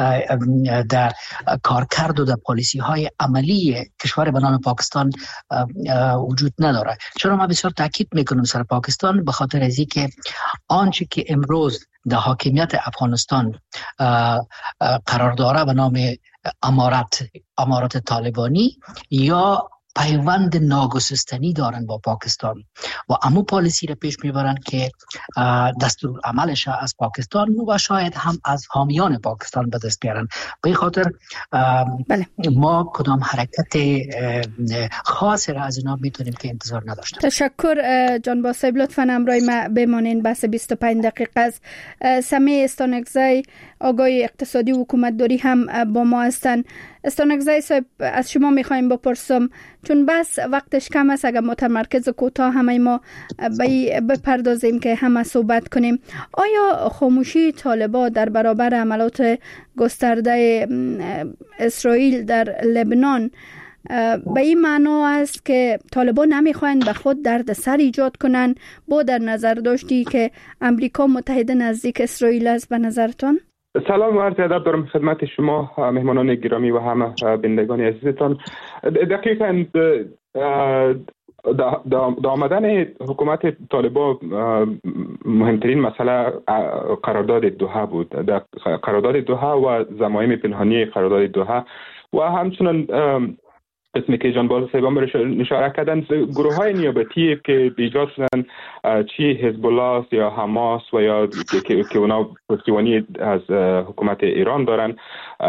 در کارکرد و در پالیسی های عملی کشور به نام پاکستان وجود نداره. چرا ما بسیار تاکید میکنم سر پاکستان؟ به خاطر از اینکه آنچه که امروز در حاکمیت افغانستان قرار داره به نام امارت امارت طالبانی یا پیوند ناگسستنی دارن با پاکستان و امو پالیسی را پیش میبرن که دستور عملش از پاکستان و شاید هم از حامیان پاکستان به دست بیارن. به این خاطر بله. ما کدام حرکت خاصی را از اینا میتونیم که انتظار نداشتیم. تشکر جانباز صاحب. لطفاً همراه ما بمانین. بحث بیست و پنج دقیقه است. سمی استانکزی آگای اقتصادی و حکومتداری هم با ما هستن. استانکزی صاحب، از شما میخوایم بپرسم، چون بس وقتش کم است، اگر متمرکز کوتاه همه ما بپردازیم که همه صحبت کنیم. آیا خاموشی طالبان در برابر عملات گسترده اسرائیل در لبنان به این معنا است که طالبان نمیخواین به خود درد سر ایجاد کنن، با در نظر داشتی که امریکا متحد نزدیک اسرائیل است به نظرتان؟ سلام و عرض ادب دارم خدمت شما مهمانان گرامی و همه بینندگان عزیزتان. دقیقاً در آمدن حکومت طالبان مهمترین مسئله قرارداد دوحه بود. در قرارداد دوحه و ضمایم پنهانی قرارداد دوحه و همچنان قسمی که جان باز صاحبان برش اشاره کردن، گروه های نیابتی که ایجاد شدن، چی حزب الله یا حماس و یا که, که اونا پشتیبانی از حکومت ایران دارن،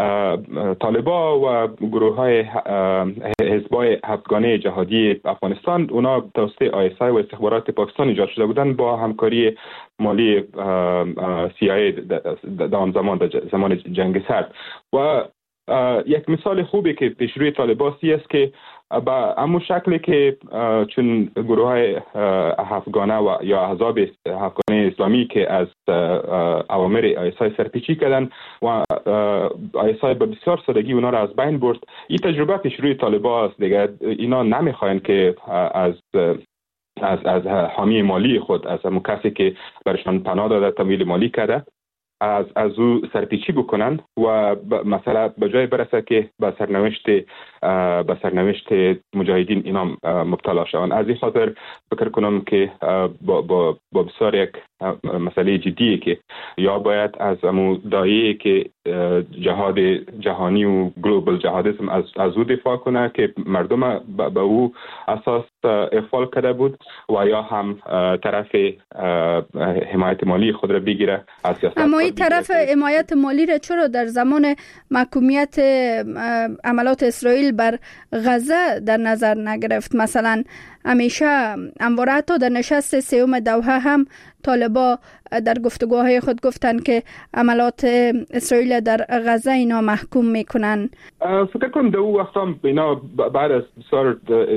طالبا و گروه های حزبای هفتگانه جهادی افغانستان، اونا توسط آی اس آی و استخبارات پاکستان ایجاد شده بودن با همکاری مالی سی آی ای در آن زمان، در زمان جنگ سرد. و یک مثال خوبی که پیش روی طالباسی است که با همون شکلی که چون گروه های هفتگانه و یا احزاب هفتگانه اسلامی که از اوامر آی اس آی سرپیچی کردن و آی اس آی به بسیار سادگی اونا را از بین برد، این تجربه پیش روی طالبا است دیگه. اینا نمیخواین که از از از حامی مالی خود، از همون کسی که برشان پناه داده، تمویل مالی کرده، از از او سرپیچی بکنن و مثلا به جای برسه که به سرنوشت به سرنوشت مجاهدین اینا مبتلا شوند. از این خاطر فکر کنم که با با با بسیار یک مسئله جدیه که یا باید از امو دایره که جهاد جهانی و گلوبال جهادیسم از از او دفاع کنه که مردم به او اساس اغفال کرده بود، و یا هم طرف حمایت مالی خود را بگیره از سیاست. اما این طرف حمایت مالی را چرا در زمان محکومیت عملات اسرائیل بر غزه در نظر نگرفت؟ مثلا همیشه همواره حتی در نشست سوم دوحه هم طالبا در گفتگوهای خود گفتن که عملات اسرائیل در غزه اینا محکوم میکنن. فکر کنم در اون وقت هم اینا بعد از بسیار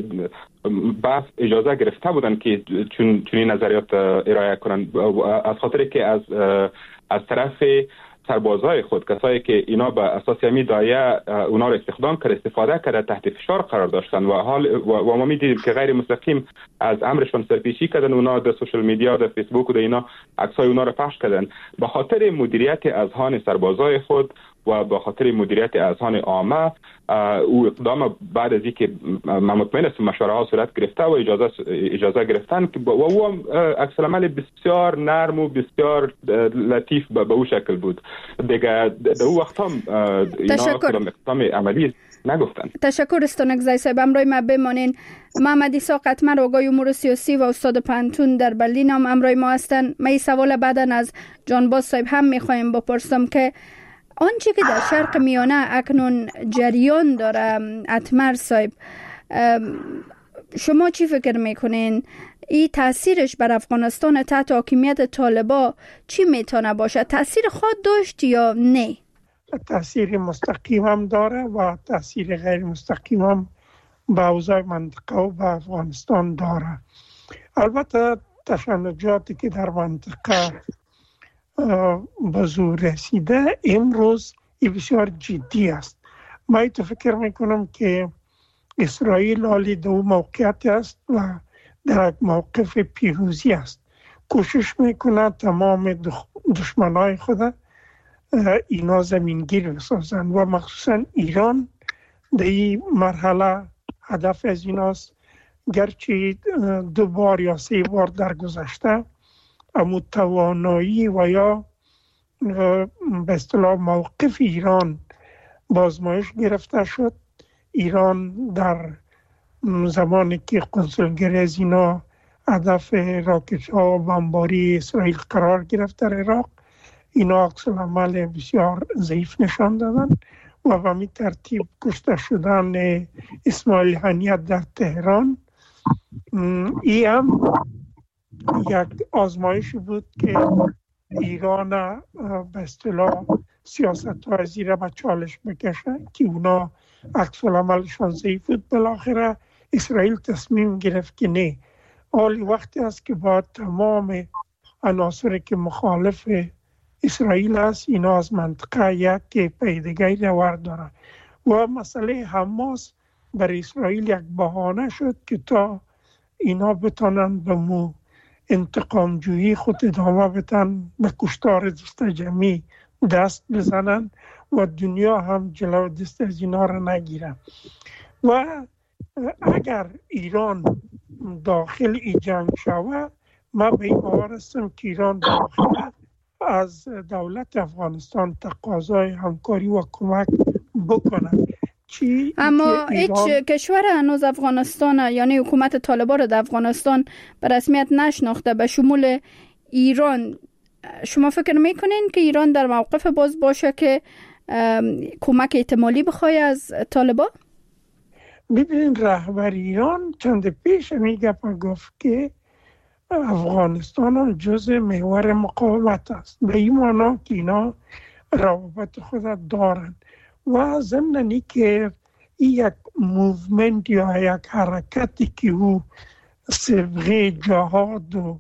بحث اجازه گرفته بودن که چون چنین نظریات ارائه کنن، از خاطر که از از طرف سربازای خود، کسایی که اینا به اساس همین دایه اونا رو استخدام کرد، استفاده کرده، تحت فشار قرار داشتن و حال و ما می‌دیدیم که غیر مستقیم از امرشون سرپیچی کردن. اونا در سوشال میدیا، در فیسبوک و در اینا عکسای اونا رو پخش کردن. به خاطر مدیریت اذهان سربازای خود و به خاطر مدیریت اذهان عامه، او اقدام بعد از اینکه من مطمئن هستم مشوره ها صورت گرفته و اجازه اجازه گرفتن که و او عکس العمل بسیار نرم و بسیار لطیف به او شکل بود دیگه. در اون وقت هم اینا کدام اقدام عملی نگفتن. تشکر استانک زای صاحب. امروز ما بمانین. محمد عیسی قطمر، آگاه امور سیاسی و استاد پانتون در برلین هم امروز ما هستن. ما این سوال بعداً از جانباز صاحب هم میخوایم بپرسم که آنچه که در شرق میانه اکنون جریان داره، اتمر صاحب، شما چی فکر میکنین؟ این تاثیرش بر افغانستان تحت حاکمیت طالبا چی میتونه باشه؟ تاثیر خود داشت یا نه؟ تاثیر مستقیم هم داره و تاثیر غیر مستقیم هم به اوضاع منطقه و به افغانستان داره. البته تشنجاتی که در منطقه به زور رسیده امروز بسیار جدی است. من ایتو فکر میکنم که اسرائیل حالی دو موقعیت است و در یک موقف پیروزی است. کوشش میکنه تمام دشمنای خود اینا زمینگیر بسازن و مخصوصا ایران در این مرحله هدف از ایناست. گرچه دو بار یا سه بار در گذشته اما توانایی و یا به اصطلاح موقف ایران بازمایش گرفته شد. ایران در زمانی که کنسولگری از اینا هدف راکت ها و بمباری اسرائیل قرار گرفت در عراق، اینا عکس العمل بسیار ضعیف نشان دادن و به می ترتیب کشته شدن اسماعیل هنیه در تهران. ای هم یک آزمایش بود که ایران به اصطلاح سیاست های زیر به چالش بکشه که اونا عکس العملشان ضعیف بود. بالاخره اسرائیل تصمیم گرفت که نه، حالی وقتی است که با تمام عناصری که مخالف اسرائیل است اینا از منطقه یک پیدگی رو داره و مسئله حماس برای اسرائیل یک بهانه شد که تا اینا بتانن به مو انتقام جویی خود ادامه بدن، به کشتار دست جمعی دست بزنن و دنیا هم جلو دست از اینا را نگیره. و اگر ایران داخل ای جنگ شوه، ما به این باور هستم که ایران داخل از دولت افغانستان تقاضای همکاری و کمک بکنه. اما هیچ ایران... کشور هنوز افغانستان یعنی حکومت طالبان را در افغانستان به رسمیت نشناخته به شمول ایران. شما فکر میکنین که ایران در موقف باز باشه که کمک احتمالی بخواه از طالبان؟ ببینید رهبر ایران چند پیش میگه گفت که افغانستان جزء محور مقاومت است، به این معنا که اینا روابط خود دارن و ضمن که این یک موومنت یا یک حرکتی که او صبغه جهاد و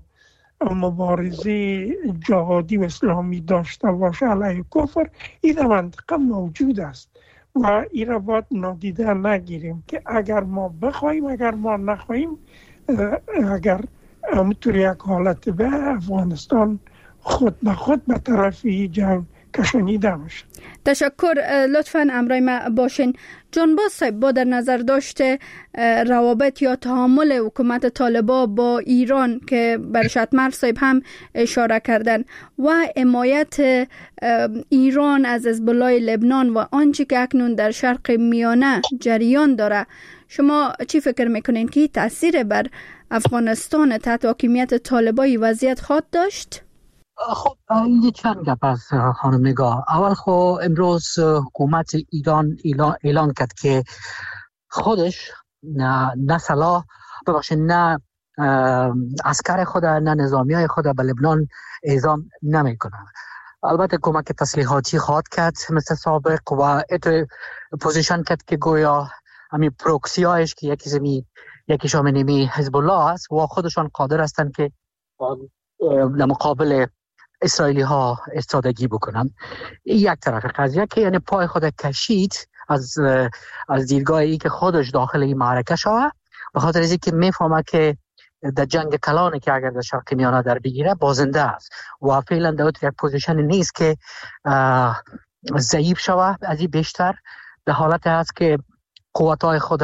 مبارزه جهادی و اسلامی داشته باشه علیه کفر، این در منطقه موجود است و این را باید نادیده نگیریم که اگر ما بخوایم اگر ما نخواهیم، اگر همونطور یک حالت به افغانستان خود به خود به طرف جنگ کشانیده میشه. تشکر. لطفاً امرای ما باشین. جانباز صاحب، با در نظر داشته روابط یا تعامل حکومت طالبان با ایران که برشتمر صاحب هم اشاره کردن و حمایت ایران از حزب الله لبنان و آنچه که اکنون در شرق میانه جریان داره، شما چی فکر میکنین که تاثیر بر افغانستان تحت حاکمیت طالبان وضعیت خواهد داشت؟ خب این چند گپ از خانم نگاه. اول خب امروز حکومت ایران اعلان, اعلان کرد که خودش نه, نه سلاح ببخشید نه عسکر خود نه نظامی های خود به لبنان اعزام نمی کنه. البته کمک تسلیحاتی خواهد کرد مثل سابق و ات پوزیشن کرد که گویا همین پروکسی هایش که یکی زمین یکی شامنیمی حزب الله است و خودشان قادر هستند که در مقابل اسرائیلی ها استادگی بکنن. یک طرف قضیه که یعنی پای خود کشید از از دیدگاه ای که خودش داخل این معرکه شوه، به خاطر از اینکه میفهمه که در جنگ کلانی که اگر در شرق میانه در بگیره بازنده است و فعلا در یک پوزیشن نیست که ضعیف شوه. از این بیشتر در حالت هست که قوتای خود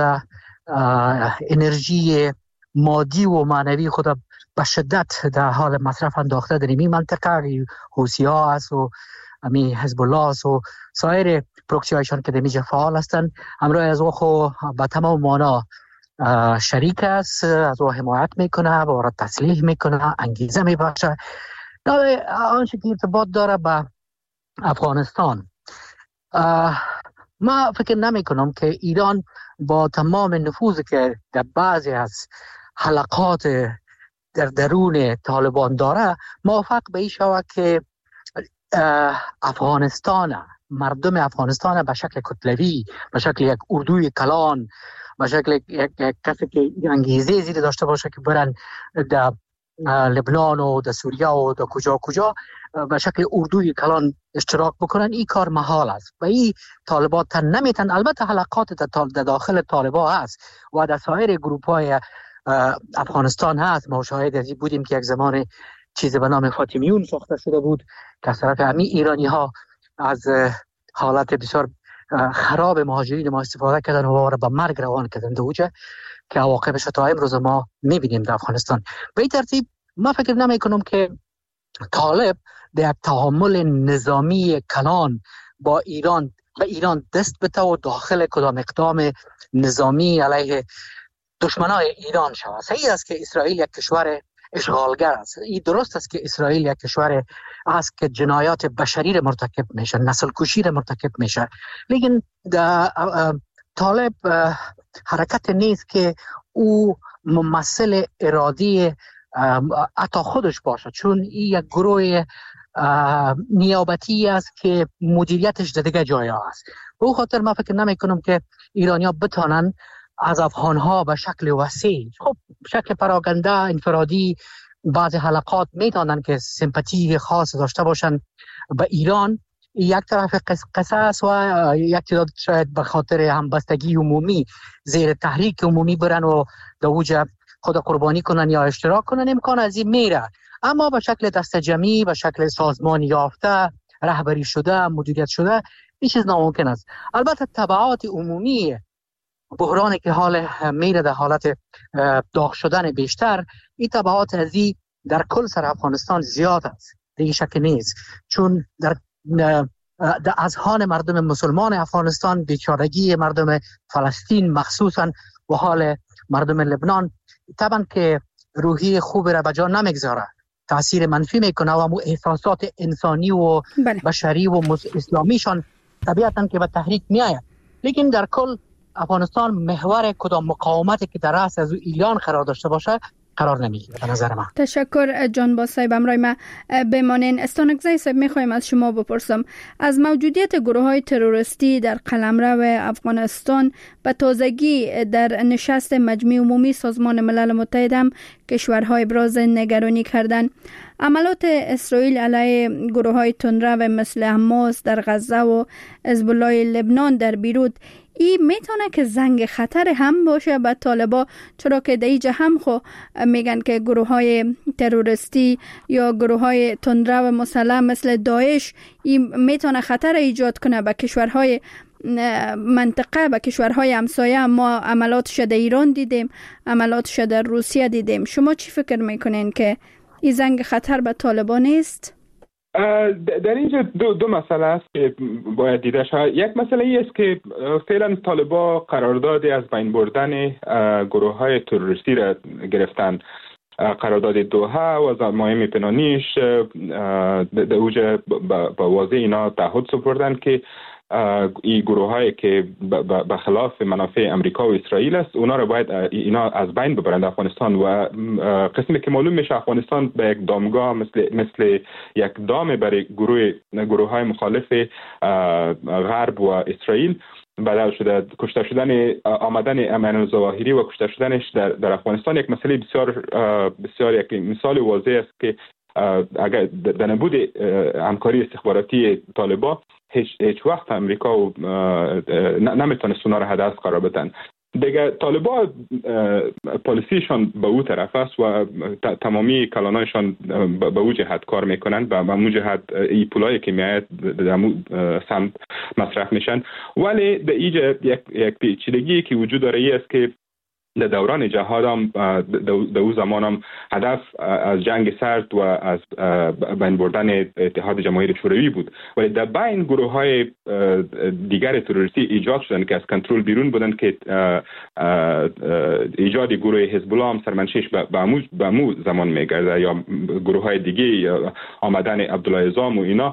انرژی مادی و معنوی خود به شدت در حال مصرف انداخته در این منطقه. حوثی ها است و امی حزب الله است و سایر پروکسی هایشان که در اینجا فعال هستند. همراه از او خو به تمام معنا شریک است، از او حمایت میکنه، با را تسلیح میکنه، انگیزه میبخشه. در آنچه که ارتباط داره به افغانستان، ما فکر نمی کنم که ایران با تمام نفوذی که در بعضی از حلقات در درون طالبان داره موافق به این شود که افغانستان، مردم افغانستان به شکل کتلوی، به شکل یک اردوی کلان، به شکل یک, یک کسی که انگیزه زیر داشته باشه که برن در لبنان و در سوریه و در کجا کجا به شکل اردوی کلان اشتراک بکنن، این کار محال است و این طالبان تن نمیتن. البته حلقات در داخل طالبان هست و در سایر گروپ های افغانستان هست. ما شاهد از این بودیم که یک زمان چیزی به نام فاطمیون ساخته شده بود که از طرف همین ایرانی ها از حالت بسیار خراب مهاجرین ما استفاده کردن و او را به مرگ روان کردن دوجه که عواقبش تا امروز ما میبینیم در افغانستان. به این ترتیب ما فکر نمی کنم که طالب در یک تعامل نظامی کلان با ایران و ایران دست بده و داخل کدام اقدام نظامی علیه دشمنای ایران شود. صحیح است که اسرائیل یک کشور اشغالگر است. این درست است که اسرائیل یک کشور است که جنایات بشری را مرتکب میشه، نسل کشی را مرتکب میشه، لیکن طالب حرکت نیست که او ممثل ارادی حتی خودش باشه، چون این یک گروه نیابتی است که مدیریتش در دیگه جای است. به او خاطر ما فکر نمی کنم که ایرانیا بتانن از افغانها به شکل وسیع، خب شکل پراکنده انفرادی، بعض حلقات میتونن که سمپاتی خاص داشته باشن به ایران. یک طرف قصص و یک تعداد شاید به خاطر همبستگی عمومی زیر تحریک عمومی برن و در اوج خود قربانی کنن یا اشتراک کنن، امکان از این میره. اما به شکل دست جمعی، به شکل سازمان یافته، رهبری شده، مدیریت شده، این چیز ناممکن است. البته تبعات عمومی بحرانی که حال میره در حالت داغ شدن بیشتر، این تبعات ازی در کل سر افغانستان زیاد است، دیگه شک نیست. چون در در اذهان مردم مسلمان افغانستان بیچارگی مردم فلسطین مخصوصا و حال مردم لبنان طبعا که روحی خوب را به جا نمیگذاره، تاثیر منفی میکنه و امو احساسات انسانی و بله. بشری و اسلامیشان طبیعتا که به تحریک میآید. لیکن در کل افغانستان محور کدام مقاومتی که در رأس از ایران قرار داشته باشه قرار نمیگیره به نظر من. تشکر جان صاحب. امرای ما بمانین. استانکزی صاحب میخوایم از شما بپرسم از موجودیت گروه های تروریستی در قلمرو افغانستان به تازگی در نشست مجمع عمومی سازمان ملل متحد هم کشورهای ابراز نگرانی کردند. عملات اسرائیل علیه گروه های تندرو مثل حماس در غزه و حزب الله لبنان در بیروت این میتونه که زنگ خطر هم باشه به طالبا، چرا که در اینجا هم خو میگن که گروه های تروریستی یا گروه های تندرو مسلح مثل داعش این میتونه خطر ایجاد کنه به کشورهای منطقه، به کشورهای همسایه. ما عملاتش در ایران دیدیم، عملاتش در روسیه دیدیم. شما چی فکر میکنین که این زنگ خطر به طالبان نیست؟ در اینجا دو, دو مسئله است که باید دیده شود. یک مسئله ای است که فعلا طالبان قراردادی از بین بردن گروه های تروریستی را گرفتن. قرارداد دوحه و ضمایم پنهانیش در اوج با واضح اینا تعهد سپردن که این گروه هایی که به خلاف منافع امریکا و اسرائیل است اونا رو باید اینا از بین ببرند افغانستان. و قسمی که معلوم میشه افغانستان به یک دامگاه مثل مثل یک دام برای گروه گروه های مخالف غرب و اسرائیل بدل شده. کشته شدن آمدن امان ظواهری و کشته شدنش در, در افغانستان یک مسئله بسیار بسیار یک مثال واضح است که اگر در نبود همکاری استخباراتی طالبان هیچ هیچ وقت امریکا و نمیتونست اونا را هدف قرار بدن. دیگه طالبان پالیسیشان به او طرف است و تمامی کلانایشان به او جهت کار میکنن، به اون جهت ای پولایی که میاد در اون سمت مصرف میشن. ولی در اینجا یک یک پیچیدگی که وجود داره ای است که در دوران جهاد هم در او زمان هم هدف از جنگ سرد و از بین بردن اتحاد جماهیر شوروی بود، ولی در بین گروه های دیگر تروریستی ایجاد شدن که از کنترل بیرون بودن که ایجاد گروه حزب الله هم سرمنشیش به امو زمان میگرده یا گروه های دیگه یا آمدن عبدالله عظام و اینا.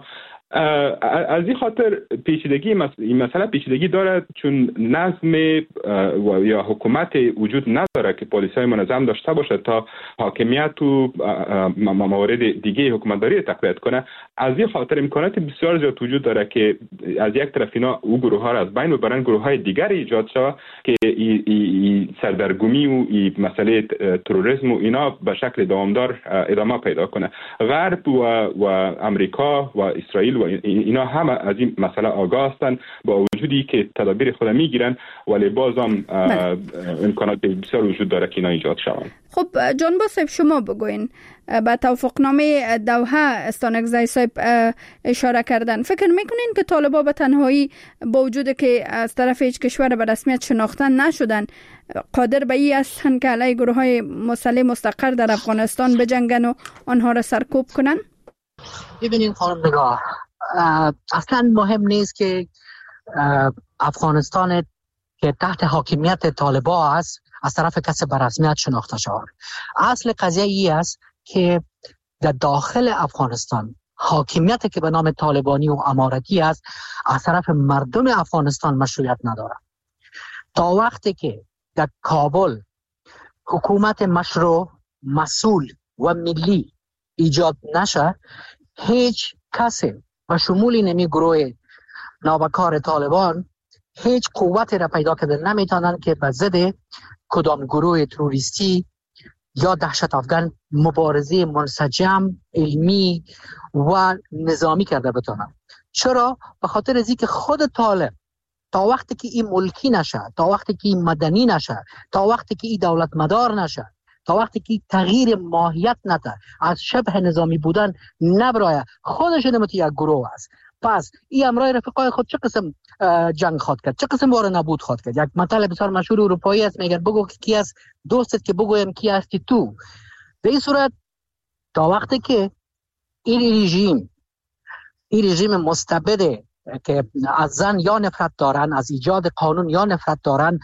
از این خاطر پیچیدگی این مسئله پیچیدگی دارد چون نظم یا حکومت وجود نداره که پلیسای منظم داشته باشه تا حاکمیت و موارد دیگه حکومتداری تقویت کنه. از این خاطر امکانات بسیار زیاد وجود داره که از یک طرف اینا او گروه ها را از بین ببرن، گروه های دیگر ایجاد شود که ای, ای سردرگمی و ای مسئله تروریسم و اینا به شکل دوامدار ادامه پیدا کنه. غرب و, و امریکا و اسرائیل و اینا هم از این مسئله آگاه هستند با وجودی که تدابیر خود میگیرن، ولی باز هم امکانات بسیار وجود داره که اینا ایجاد شوند. خب جان صاحب شما بگوین به توافقنامه دوحه استانکزی صاحب اشاره کردن، فکر میکنین که طالبان به تنهایی با وجود که از طرف هیچ کشور به رسمیت شناختن نشدن قادر به این هستند که علیه گروه های مسلح مستقر در افغانستان بجنگن و آنها را سرکوب کنن؟ ببینین خانم نگاه، اصلا مهم نیست که افغانستان که تحت حاکمیت طالبان است از طرف کسی به رسمیت شناخته شود. اصل قضیه ای است که در داخل افغانستان حاکمیت که به نام طالبانی و امارتی است از طرف مردم افغانستان مشروعیت ندارد. تا وقتی که در کابل حکومت مشروع، مسئول و ملی ایجاد نشه، هیچ کسی و شمول نمی گروه نابکار طالبان هیچ قوتی را پیدا کرده نمیتونن که به ضد کدام گروه تروریستی یا دهشت افغان مبارزه منسجم، علمی و نظامی کرده بتونن. چرا؟ به خاطر از اینکه خود طالب تا وقتی که این ملکی نشه، تا وقتی که این مدنی نشه، تا وقتی که این دولت مدار نشه، تا وقتی که تغییر ماهیت نده، از شبه نظامی بودن نبرایه، خودش نمتی یک گروه است. پس این امرای رفقای خود چه قسم جنگ خواد کرد، چه قسم وار نبود خواد کرد. یک مطلب بسیار مشهور اروپایی است، میگه بگو کی است دوستت که بگویم کی هستی تو. به این صورت تا وقتی که این رژیم این رژیم مستبد که از زن یا نفرت دارن، از ایجاد قانون یا نفرت دارن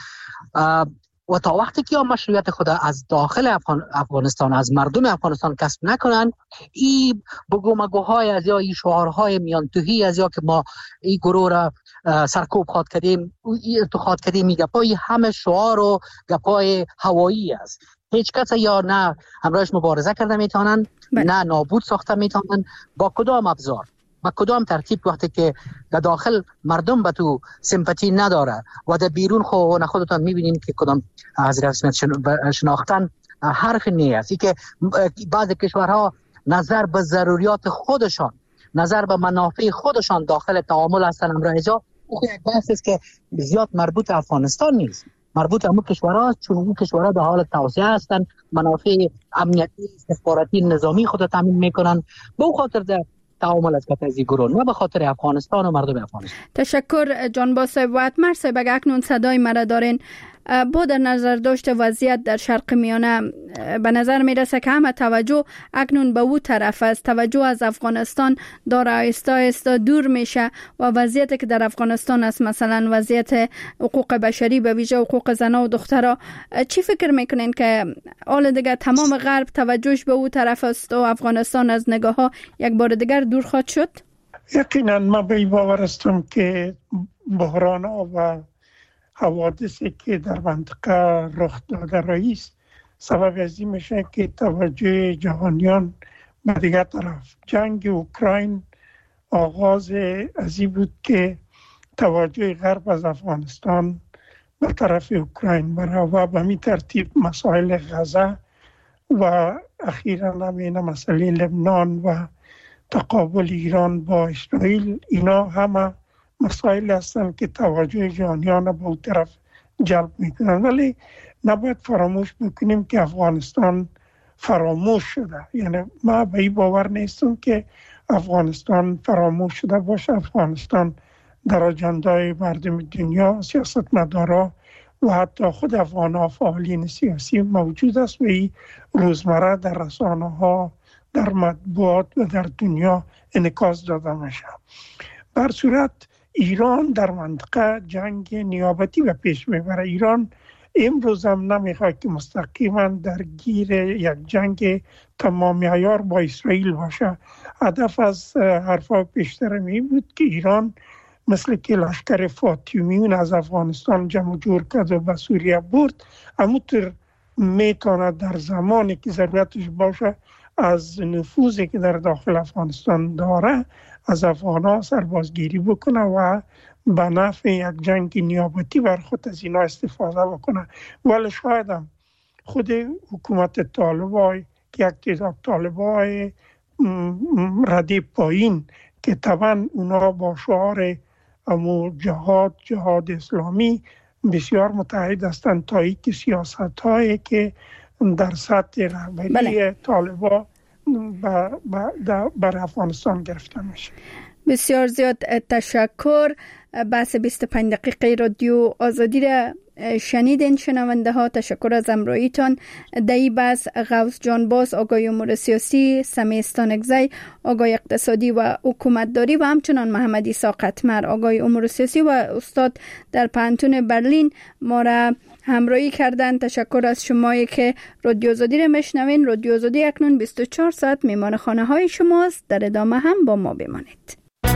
و تا وقتی که مشروعیت خود از داخل افغان، افغانستان از مردم افغانستان کسب نکنن، این بگو مگوهای از یا این شعارهای میانتوهی از یا که ما این گروه را سرکوب خواد کردیم این ارتخاد کردیم، این گپای همه شعار و گپای هوایی است. هیچ کس یا نه همراهش مبارزه کرده میتونن نه نابود ساخته میتونن. با کدام ابزار با کدام ترتیب وقتی که در داخل مردم به تو سمپاتی نداره و در بیرون خود خودتان میبینیم که کدام حضرت اسمت شناختن حرف نیست. ای که بعضی کشورها نظر به ضروریات خودشان، نظر به منافع خودشان داخل تعامل هستن امروز اینجا. او یک بحث است که زیاد مربوط افغانستان نیست، مربوط همون کشورها، چون اون کشورها در حال توسعه هستن، منافع امنیتی استخباراتی نظامی خود تامین میکنن. به اون خاطر در تعامل از کتازی گروه نه به خاطر افغانستان و مردم افغانستان. تشکر جانباز صاحب. و اتمر صاحب اگر اکنون صدای مرا دارین، با در نظر داشت وضعیت در شرق میانه به نظر میرسه که همه توجه اکنون به او طرف است. توجه از افغانستان داره آهسته آهسته دور میشه و وضعیتی که در افغانستان است، مثلا وضعیت حقوق بشری به ویژه حقوق زنان و دخترها، چی فکر میکنین که حال دیگه تمام غرب توجهش به او طرف است و افغانستان از نگاه ها یک بار دیگر دور خواهد شد؟ یقینا من به این باور هستم که بحران و حوادثی که در منطقه رخ داده رئیس سبب از این میشه که توجه جهانیان به دیگر طرف. جنگ اوکراین آغاز از این بود که توجه غرب از افغانستان به طرف اوکراین بره و به می ترتیب مسائل غزه و اخیراً همین مسئله لبنان و تقابل ایران با اسرائیل، اینا همه مسائل هستند که توجه جهانیان به اون طرف جلب میکنن. ولی نباید فراموش بکنیم که افغانستان فراموش شده. یعنی ما به این باور نیستم که افغانستان فراموش شده باشه. افغانستان در اجندای مردم دنیا، سیاستمدارا و حتی خود افغان‌ها فعالین سیاسی موجود است و این روزمره در رسانه‌ها، در مطبوعات و در دنیا انعکاس داده میشه. بر صورت ایران در منطقه جنگ نیابتی به پیش میبره. ایران امروز هم نمیخواد که مستقیما درگیر یک جنگ تمام عیار با اسرائیل باشه. هدف از حرفا پیشتر می بود که ایران مثل که لشکر فاطمیون از افغانستان جمع جور کرد و به سوریه برد، همونطور میتونه در زمانی که ضرورتش باشه از نفوذی که در داخل افغانستان داره از افغان‌ها سربازگیری بکنه و به نفع یک جنگ نیابتی بر خود از اینا استفاده بکنه. ولی شاید هم خود حکومت طالبای که یک تعداد طالبای رده پایین که طبعا اونا با شعار امو جهاد جهاد اسلامی بسیار متحد هستند تا اینکه سیاست هایی که در سطح رهبری بله. طالبا بر افغانستان گرفته میشه. بسیار زیاد تشکر. بحث بیست و پنج دقیقه رادیو آزادی را شنیدین شنونده ها. تشکر از همراهیتان. در این بحث غوث جانباز آگاهی امور سیاسی، سمیع استانکزی آگاهی اقتصادی و حکومتداری و همچنان محمد عیسی قطمر آگاهی امور سیاسی و استاد در پانتون برلین ما را همراهی کردن. تشکر از شمایی که رادیو آزادی را میشنوین. رادیو آزادی اکنون بیست و چهار ساعت میمان خانه های شماست. در ادامه هم با ما بمانید.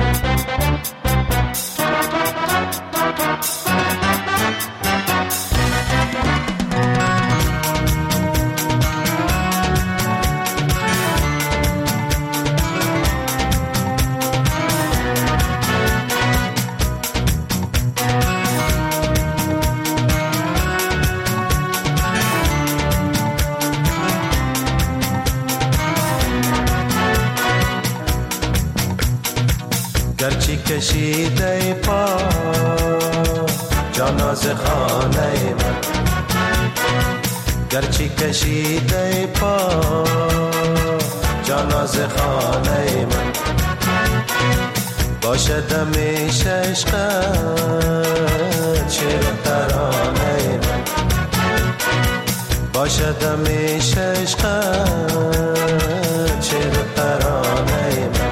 گرچه کشیده پا جان از خانه من، گرچه کشیده پا جان از خانه من، باشد همیشه عشقت شعر ترانه من باشد همیشه عشقت شعر ترانه من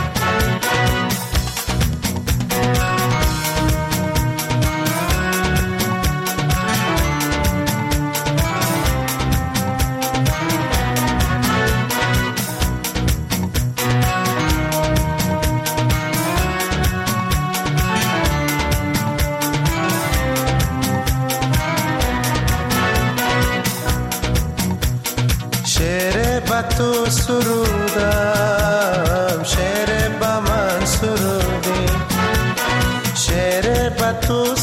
تو سرودم شعر با من سرودی شعر با تو